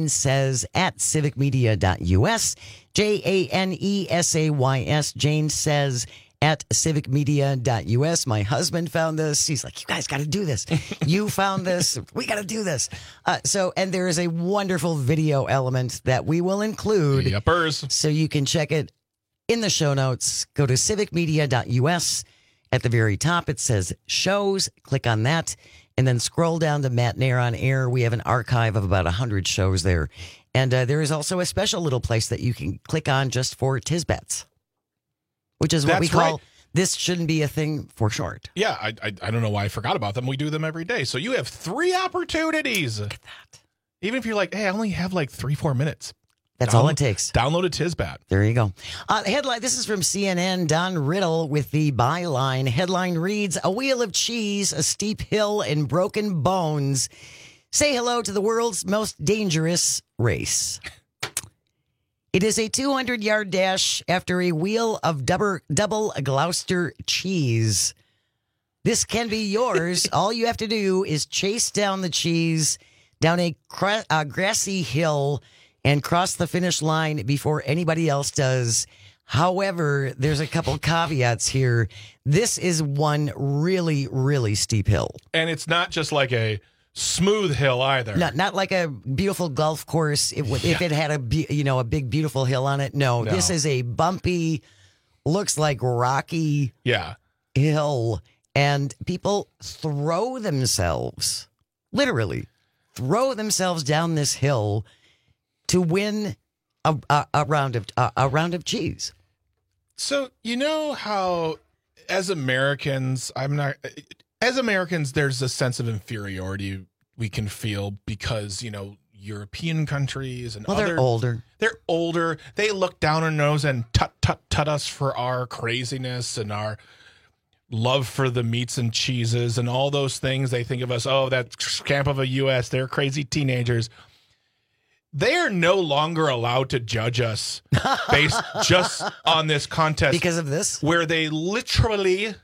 janesays@civicmedia.us. JANESAYS, Jane Says at civicmedia.us. My husband found this. He's like, you guys got to do this. You found this. We got to do this. And there is a wonderful video element that we will include. Yuppers. So you can check it in the show notes. Go to civicmedia.us. At the very top, it says shows. Click on that. And then scroll down to Matt Nair on Air. We have an archive of about 100 shows there. And there is also a special little place that you can click on just for Tisbets, which is what we call This Shouldn't Be a Thing for short. Yeah, I don't know why I forgot about them. We do them every day. So you have 3 opportunities. Look at that. Even if you're like, hey, I only have like 3-4 minutes. That's all it takes. Download a Tisbat. There you go. Headline. This is from CNN. Don Riddle with the byline. Headline reads, "A wheel of cheese, a steep hill, and broken bones Say hello to the world's most dangerous race. It is a 200-yard dash after a wheel of double Gloucester cheese. This can be yours. All you have to do is chase down the cheese down a grassy hill and cross the finish line before anybody else does. However, there's a couple caveats here. This is one really, really steep hill. And it's not just like a smooth hill either. Not like a beautiful golf course. If it had a big beautiful hill on it. No, this is a bumpy, looks like rocky hill, and people literally throw themselves down this hill to win a round of cheese. So you know how as Americans, there's a sense of inferiority we can feel because, European countries and they're older. They're older. They look down our nose and tut us for our craziness and our love for the meats and cheeses and all those things. They think of us, that scamp of a U.S., they're crazy teenagers. They are no longer allowed to judge us based just on this contest. Because of this? Where they literally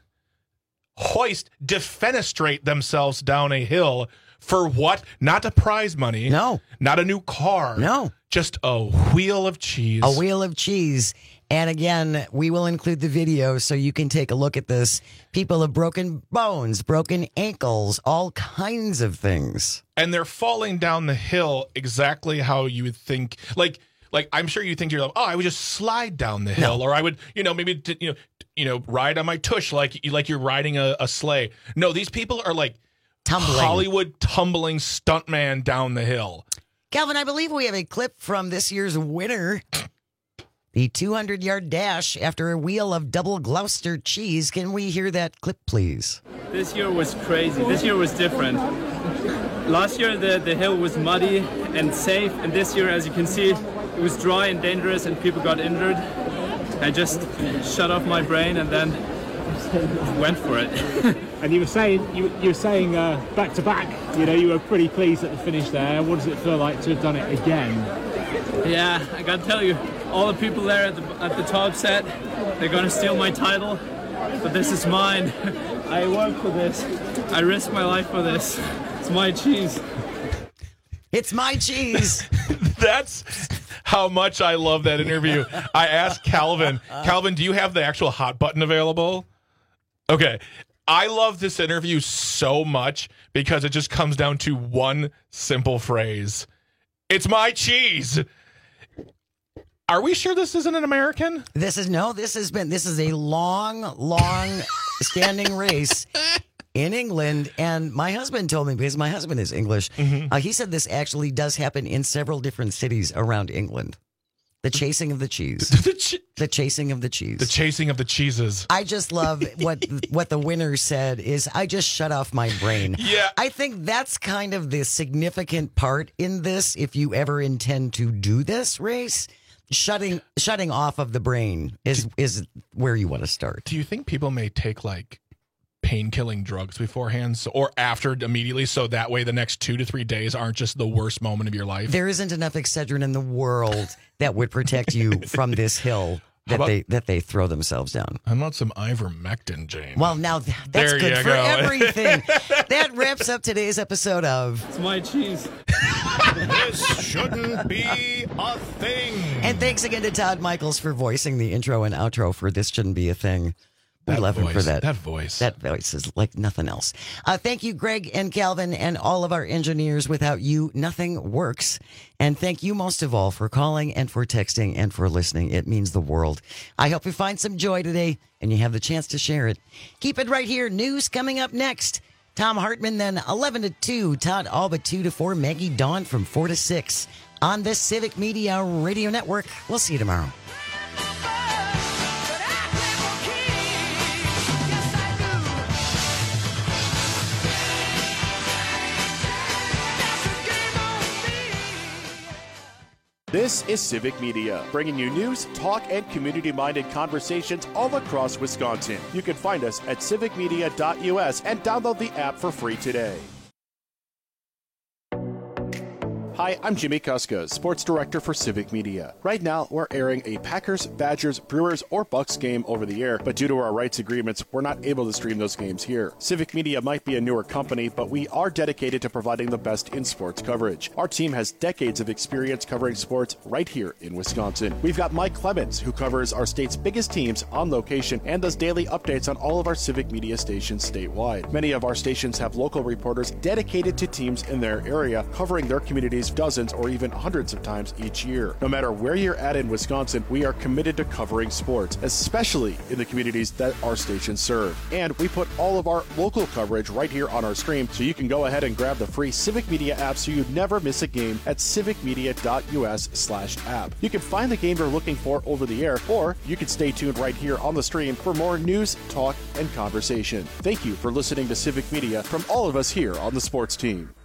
defenestrate themselves down a hill for what? Not the prize money. No. Not a new car. No. Just a wheel of cheese. A wheel of cheese. And again, we will include the video so you can take a look at this. People have broken bones, broken ankles, all kinds of things. And they're falling down the hill exactly how you would think. Like I'm sure you think to yourself, I would just slide down the hill, or I would, maybe ride on my tush like you're riding a sleigh. No, these people are like tumbling. Hollywood tumbling stuntman down the hill. Calvin, I believe we have a clip from this year's winner. The 200-yard dash after a wheel of double Gloucester cheese. Can we hear that clip, please? This year was crazy. This year was different. Last year, the hill was muddy and safe. And this year, as you can see, it was dry and dangerous and people got injured. I just shut off my brain and then went for it. And you were saying back to back, you were pretty pleased at the finish there. What does it feel like to have done it again? Yeah, I gotta tell you, all the people there at the top set, they're gonna steal my title, but this is mine. I work for this. I risk my life for this. It's my cheese. It's my cheese. That's how much I love that interview. I asked Calvin, do you have the actual hot button available? Okay. I love this interview so much because it just comes down to one simple phrase. It's my cheese. Are we sure this isn't an American? This is a long standing race in England. And my husband told me, because my husband is English, he said this actually does happen in several different cities around England. The chasing of the cheese. The chasing of the cheese. The chasing of the cheeses. I just love what the winner said is, I just shut off my brain. Yeah. I think that's kind of the significant part in this. If you ever intend to do this race, shutting off of the brain is where you want to start. Do you think people may take pain-killing drugs beforehand or after immediately, so that way the next 2 to 3 days aren't just the worst moment of your life? There isn't enough Excedrin in the world that would protect you from this hill that they throw themselves down. How about some ivermectin, Jane? Well, now that's good for everything. That wraps up today's episode of It's My Cheese. This shouldn't be a thing. And thanks again to Todd Michaels for voicing the intro and outro for This Shouldn't Be a Thing. We love him for that. That voice. That voice is like nothing else. Thank you, Greg and Calvin, and all of our engineers. Without you, nothing works. And thank you most of all for calling and for texting and for listening. It means the world. I hope you find some joy today and you have the chance to share it. Keep it right here. News coming up next. Tom Hartman, then 11 to 2. Todd Alba, 2 to 4. Maggie Dawn from 4 to 6 on the Civic Media Radio Network. We'll see you tomorrow. This is Civic Media, bringing you news, talk, and community-minded conversations all across Wisconsin. You can find us at civicmedia.us and download the app for free today. Hi, I'm Jimmy Kuska, sports director for Civic Media. Right now, we're airing a Packers, Badgers, Brewers, or Bucks game over the air, but due to our rights agreements, we're not able to stream those games here. Civic Media might be a newer company, but we are dedicated to providing the best in sports coverage. Our team has decades of experience covering sports right here in Wisconsin. We've got Mike Clemens, who covers our state's biggest teams on location and does daily updates on all of our Civic Media stations statewide. Many of our stations have local reporters dedicated to teams in their area, covering their communities dozens or even hundreds of times each year. No matter where you're at in Wisconsin, we are committed to covering sports, especially in the communities that our stations serve. And we put all of our local coverage right here on our stream, so you can go ahead and grab the free Civic Media app so you never miss a game at civicmedia.us/app. You can find the game you're looking for over the air, or you can stay tuned right here on the stream for more news, talk, and conversation. Thank you for listening to Civic Media from all of us here on the sports team.